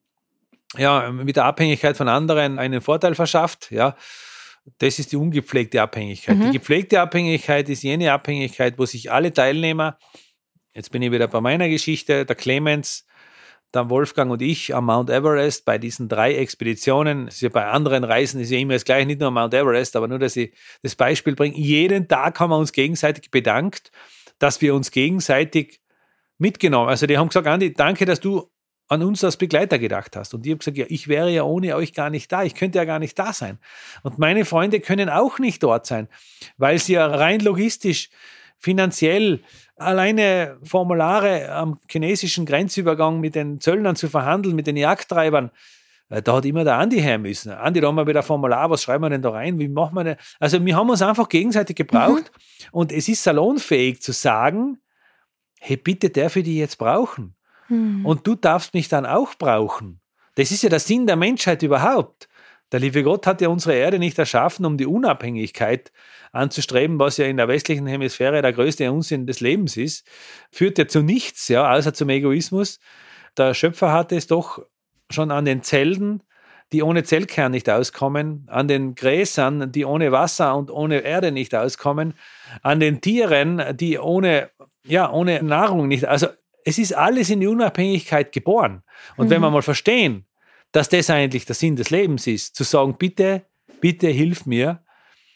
ja, mit der Abhängigkeit von anderen einen Vorteil verschafft, ja. Das ist die ungepflegte Abhängigkeit. Die gepflegte Abhängigkeit ist jene Abhängigkeit, wo sich alle Teilnehmer, jetzt bin ich wieder bei meiner Geschichte, der Clemens, der Wolfgang und ich am Mount Everest bei diesen 3 Expeditionen. Das ist ja bei anderen Reisen ist ja immer das Gleiche, nicht nur am Mount Everest, aber nur, dass ich das Beispiel bringe. Jeden Tag haben wir uns gegenseitig bedankt, dass wir uns gegenseitig mitgenommen. Also die haben gesagt, Andi, danke, dass du an uns als Begleiter gedacht hast. Und ich habe gesagt, ja, ich wäre ja ohne euch gar nicht da. Ich könnte ja gar nicht da sein. Und meine Freunde können auch nicht dort sein, weil sie ja rein logistisch, finanziell, alleine Formulare am chinesischen Grenzübergang mit den Zöllnern zu verhandeln, mit den Jagdtreibern, da hat immer der Andi her müssen. Andi, da haben wir wieder ein Formular, was schreiben wir denn da rein? Wie machen wir denn? Also wir haben uns einfach gegenseitig gebraucht und es ist salonfähig zu sagen, hey, bitte darf ich die jetzt brauchen? Und du darfst mich dann auch brauchen. Das ist ja der Sinn der Menschheit überhaupt. Der liebe Gott hat ja unsere Erde nicht erschaffen, um die Unabhängigkeit anzustreben, was ja in der westlichen Hemisphäre der größte Unsinn des Lebens ist. Führt ja zu nichts, ja, außer zum Egoismus. Der Schöpfer hatte es doch schon an den Zellen, die ohne Zellkern nicht auskommen, an den Gräsern, die ohne Wasser und ohne Erde nicht auskommen, an den Tieren, die ohne ohne Nahrung nicht. Also es ist alles in die Unabhängigkeit geboren. Und wenn wir mal verstehen, dass das eigentlich der Sinn des Lebens ist, zu sagen, bitte, bitte hilf mir.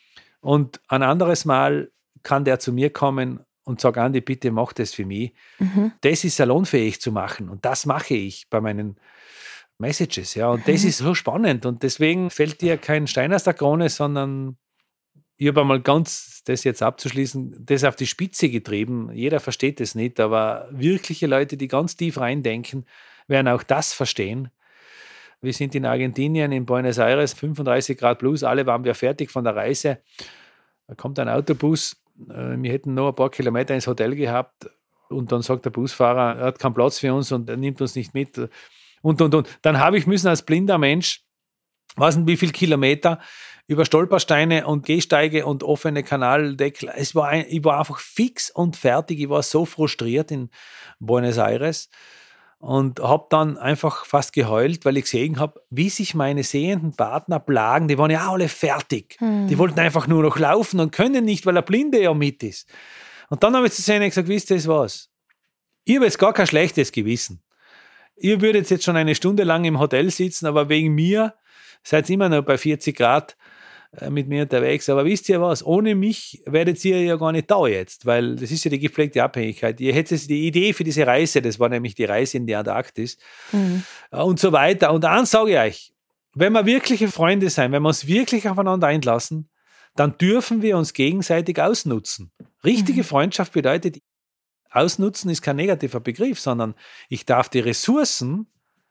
Und ein anderes Mal kann der zu mir kommen und sagt, Andi, bitte mach das für mich. Das ist salonfähig zu machen. Und das mache ich bei meinen Messages. Ja. Und das ist so spannend. Und deswegen fällt dir kein Stein aus der Krone, sondern ich habe einmal ganz, das jetzt abzuschließen, das auf die Spitze getrieben. Jeder versteht das nicht, aber wirkliche Leute, die ganz tief reindenken, werden auch das verstehen. Wir sind in Argentinien, in Buenos Aires, 35 Grad plus, alle waren wir fertig von der Reise. Da kommt ein Autobus, wir hätten noch ein paar Kilometer ins Hotel gehabt und dann sagt der Busfahrer, er hat keinen Platz für uns und er nimmt uns nicht mit. Und. Dann habe ich müssen als blinder Mensch, weiß nicht wie viele Kilometer, über Stolpersteine und Gehsteige und offene Kanaldeckel. Ich war einfach fix und fertig. Ich war so frustriert in Buenos Aires und habe dann einfach fast geheult, weil ich gesehen habe, wie sich meine sehenden Partner plagen. Die waren ja alle fertig. Die wollten einfach nur noch laufen und können nicht, weil der Blinde ja mit ist. Und dann habe ich zu Szene gesagt, wisst ihr das was? Ich habe jetzt gar kein schlechtes Gewissen. Ihr würdet jetzt schon eine Stunde lang im Hotel sitzen, aber wegen mir seid ihr immer noch bei 40 Grad mit mir unterwegs. Aber wisst ihr was? Ohne mich werdet ihr ja gar nicht da jetzt, weil das ist ja die gepflegte Abhängigkeit. Ihr hättet die Idee für diese Reise, das war nämlich die Reise in die Antarktis und so weiter. Und dann sage ich euch, wenn wir wirkliche Freunde sein, wenn wir uns wirklich aufeinander einlassen, dann dürfen wir uns gegenseitig ausnutzen. Richtige Freundschaft bedeutet, ausnutzen ist kein negativer Begriff, sondern ich darf die Ressourcen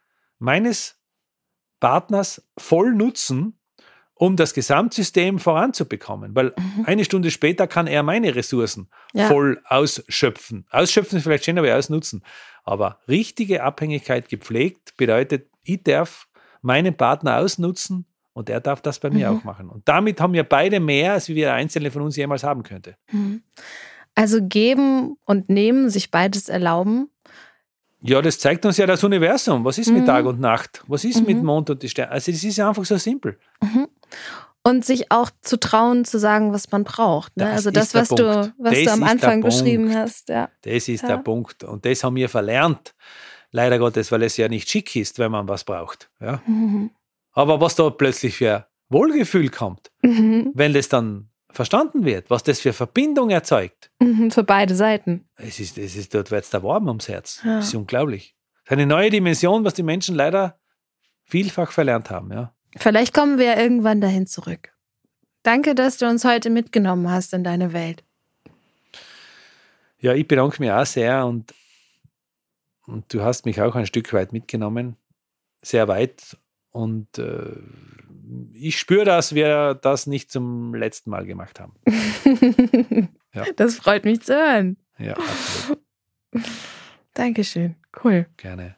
meines Partners voll nutzen, um das Gesamtsystem voranzubekommen. Weil eine Stunde später kann er meine Ressourcen voll ausschöpfen. Ausschöpfen ist vielleicht schön, aber ausnutzen. Aber richtige Abhängigkeit gepflegt bedeutet, ich darf meinen Partner ausnutzen und er darf das bei mir auch machen. Und damit haben wir beide mehr, als wir Einzelne von uns jemals haben könnte. Also geben und nehmen, sich beides erlauben. Ja, das zeigt uns ja das Universum. Was ist mit Tag und Nacht? Was ist mit Mond und die Sterne? Also das ist ja einfach so simpel. Und sich auch zu trauen, zu sagen, was man braucht. Ne? Also das, was du am Anfang beschrieben hast. Ja. Das ist der Punkt. Und das haben wir verlernt. Leider Gottes, weil es ja nicht schick ist, wenn man was braucht. Ja? Aber was da plötzlich für Wohlgefühl kommt, wenn das dann verstanden wird, was das für Verbindung erzeugt. Für beide Seiten. Dort wird es da warm ums Herz. Ja. Das ist unglaublich. Das ist eine neue Dimension, was die Menschen leider vielfach verlernt haben. Ja. Vielleicht kommen wir ja irgendwann dahin zurück. Danke, dass du uns heute mitgenommen hast in deine Welt. Ja, ich bedanke mich auch sehr und du hast mich auch ein Stück weit mitgenommen. Sehr weit. Und ich spüre, dass wir das nicht zum letzten Mal gemacht haben. Ja. Das freut mich zu hören. Ja, absolut. Dankeschön. Cool. Gerne.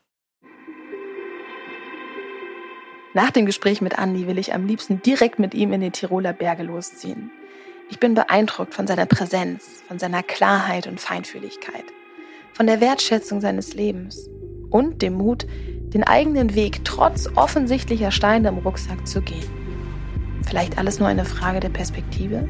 Nach dem Gespräch mit Andi will ich am liebsten direkt mit ihm in die Tiroler Berge losziehen. Ich bin beeindruckt von seiner Präsenz, von seiner Klarheit und Feinfühligkeit, von der Wertschätzung seines Lebens und dem Mut, den eigenen Weg trotz offensichtlicher Steine im Rucksack zu gehen. Vielleicht alles nur eine Frage der Perspektive?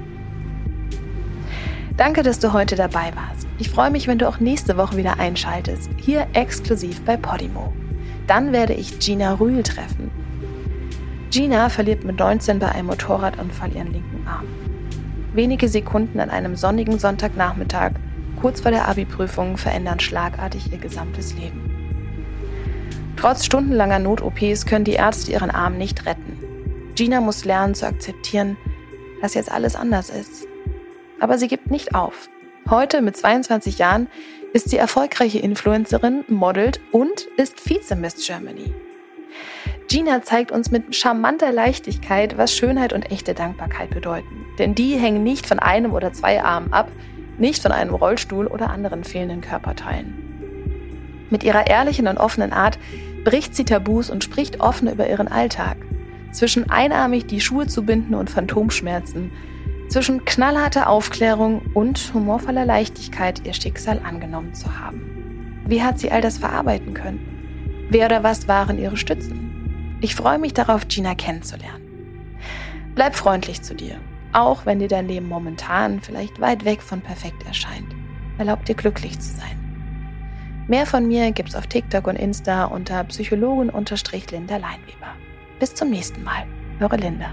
Danke, dass du heute dabei warst. Ich freue mich, wenn du auch nächste Woche wieder einschaltest, hier exklusiv bei Podimo. Dann werde ich Gina Rühl treffen. Gina verliert mit 19 bei einem Motorradunfall ihren linken Arm. Wenige Sekunden an einem sonnigen Sonntagnachmittag, kurz vor der Abi-Prüfung, verändern schlagartig ihr gesamtes Leben. Trotz stundenlanger Not-OPs können die Ärzte ihren Arm nicht retten. Gina muss lernen zu akzeptieren, dass jetzt alles anders ist. Aber sie gibt nicht auf. Heute, mit 22 Jahren, ist sie erfolgreiche Influencerin, modelt und ist Vize-Miss Germany. Gina zeigt uns mit charmanter Leichtigkeit, was Schönheit und echte Dankbarkeit bedeuten. Denn die hängen nicht von einem oder zwei Armen ab, nicht von einem Rollstuhl oder anderen fehlenden Körperteilen. Mit ihrer ehrlichen und offenen Art bricht sie Tabus und spricht offen über ihren Alltag. Zwischen einarmig die Schuhe zu binden und Phantomschmerzen, zwischen knallharter Aufklärung und humorvoller Leichtigkeit ihr Schicksal angenommen zu haben. Wie hat sie all das verarbeiten können? Wer oder was waren ihre Stützen? Ich freue mich darauf, Gina kennenzulernen. Bleib freundlich zu dir, auch wenn dir dein Leben momentan vielleicht weit weg von perfekt erscheint. erlaubt dir glücklich zu sein. Mehr von mir gibt's auf TikTok und Insta unter Psychologin_Linda Leinweber. Bis zum nächsten Mal, eure Linda.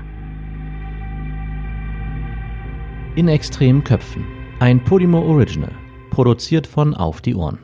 In extremen Köpfen, ein Podimo Original, produziert von Auf die Ohren.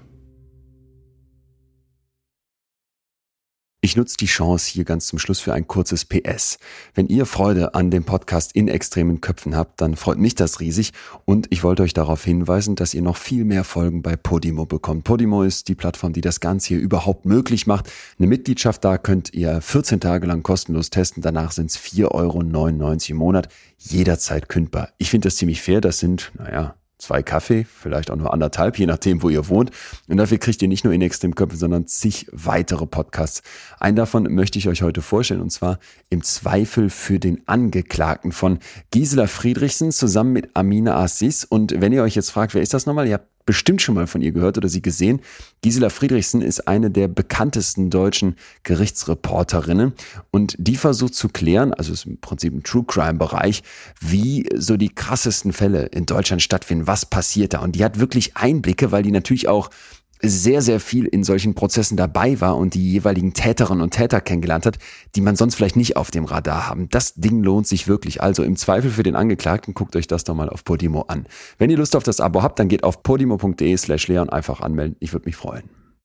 Ich nutze die Chance hier ganz zum Schluss für ein kurzes PS. Wenn ihr Freude an dem Podcast In extremen Köpfen habt, dann freut mich das riesig und ich wollte euch darauf hinweisen, dass ihr noch viel mehr Folgen bei Podimo bekommt. Podimo ist die Plattform, die das Ganze hier überhaupt möglich macht. Eine Mitgliedschaft, da könnt ihr 14 Tage lang kostenlos testen, danach sind es 4,99 € im Monat, jederzeit kündbar. Ich finde das ziemlich fair, das sind, 2 Kaffee, vielleicht auch nur 1,5, je nachdem, wo ihr wohnt. Und dafür kriegt ihr nicht nur In extremen Köpfen, sondern zig weitere Podcasts. Einen davon möchte ich euch heute vorstellen, und zwar Im Zweifel für den Angeklagten von Gisela Friedrichsen zusammen mit Amina Aziz. Und wenn ihr euch jetzt fragt, wer ist das nochmal? Ihr habt bestimmt schon mal von ihr gehört oder sie gesehen. Gisela Friedrichsen ist eine der bekanntesten deutschen Gerichtsreporterinnen und die versucht zu klären, also ist im Prinzip ein True-Crime-Bereich, wie so die krassesten Fälle in Deutschland stattfinden, was passiert da. Und die hat wirklich Einblicke, weil die natürlich auch sehr, sehr viel in solchen Prozessen dabei war und die jeweiligen Täterinnen und Täter kennengelernt hat, die man sonst vielleicht nicht auf dem Radar haben. Das Ding lohnt sich wirklich. Also Im Zweifel für den Angeklagten, guckt euch das doch mal auf Podimo an. Wenn ihr Lust auf das Abo habt, dann geht auf podimo.de/Leon einfach anmelden. Ich würde mich freuen.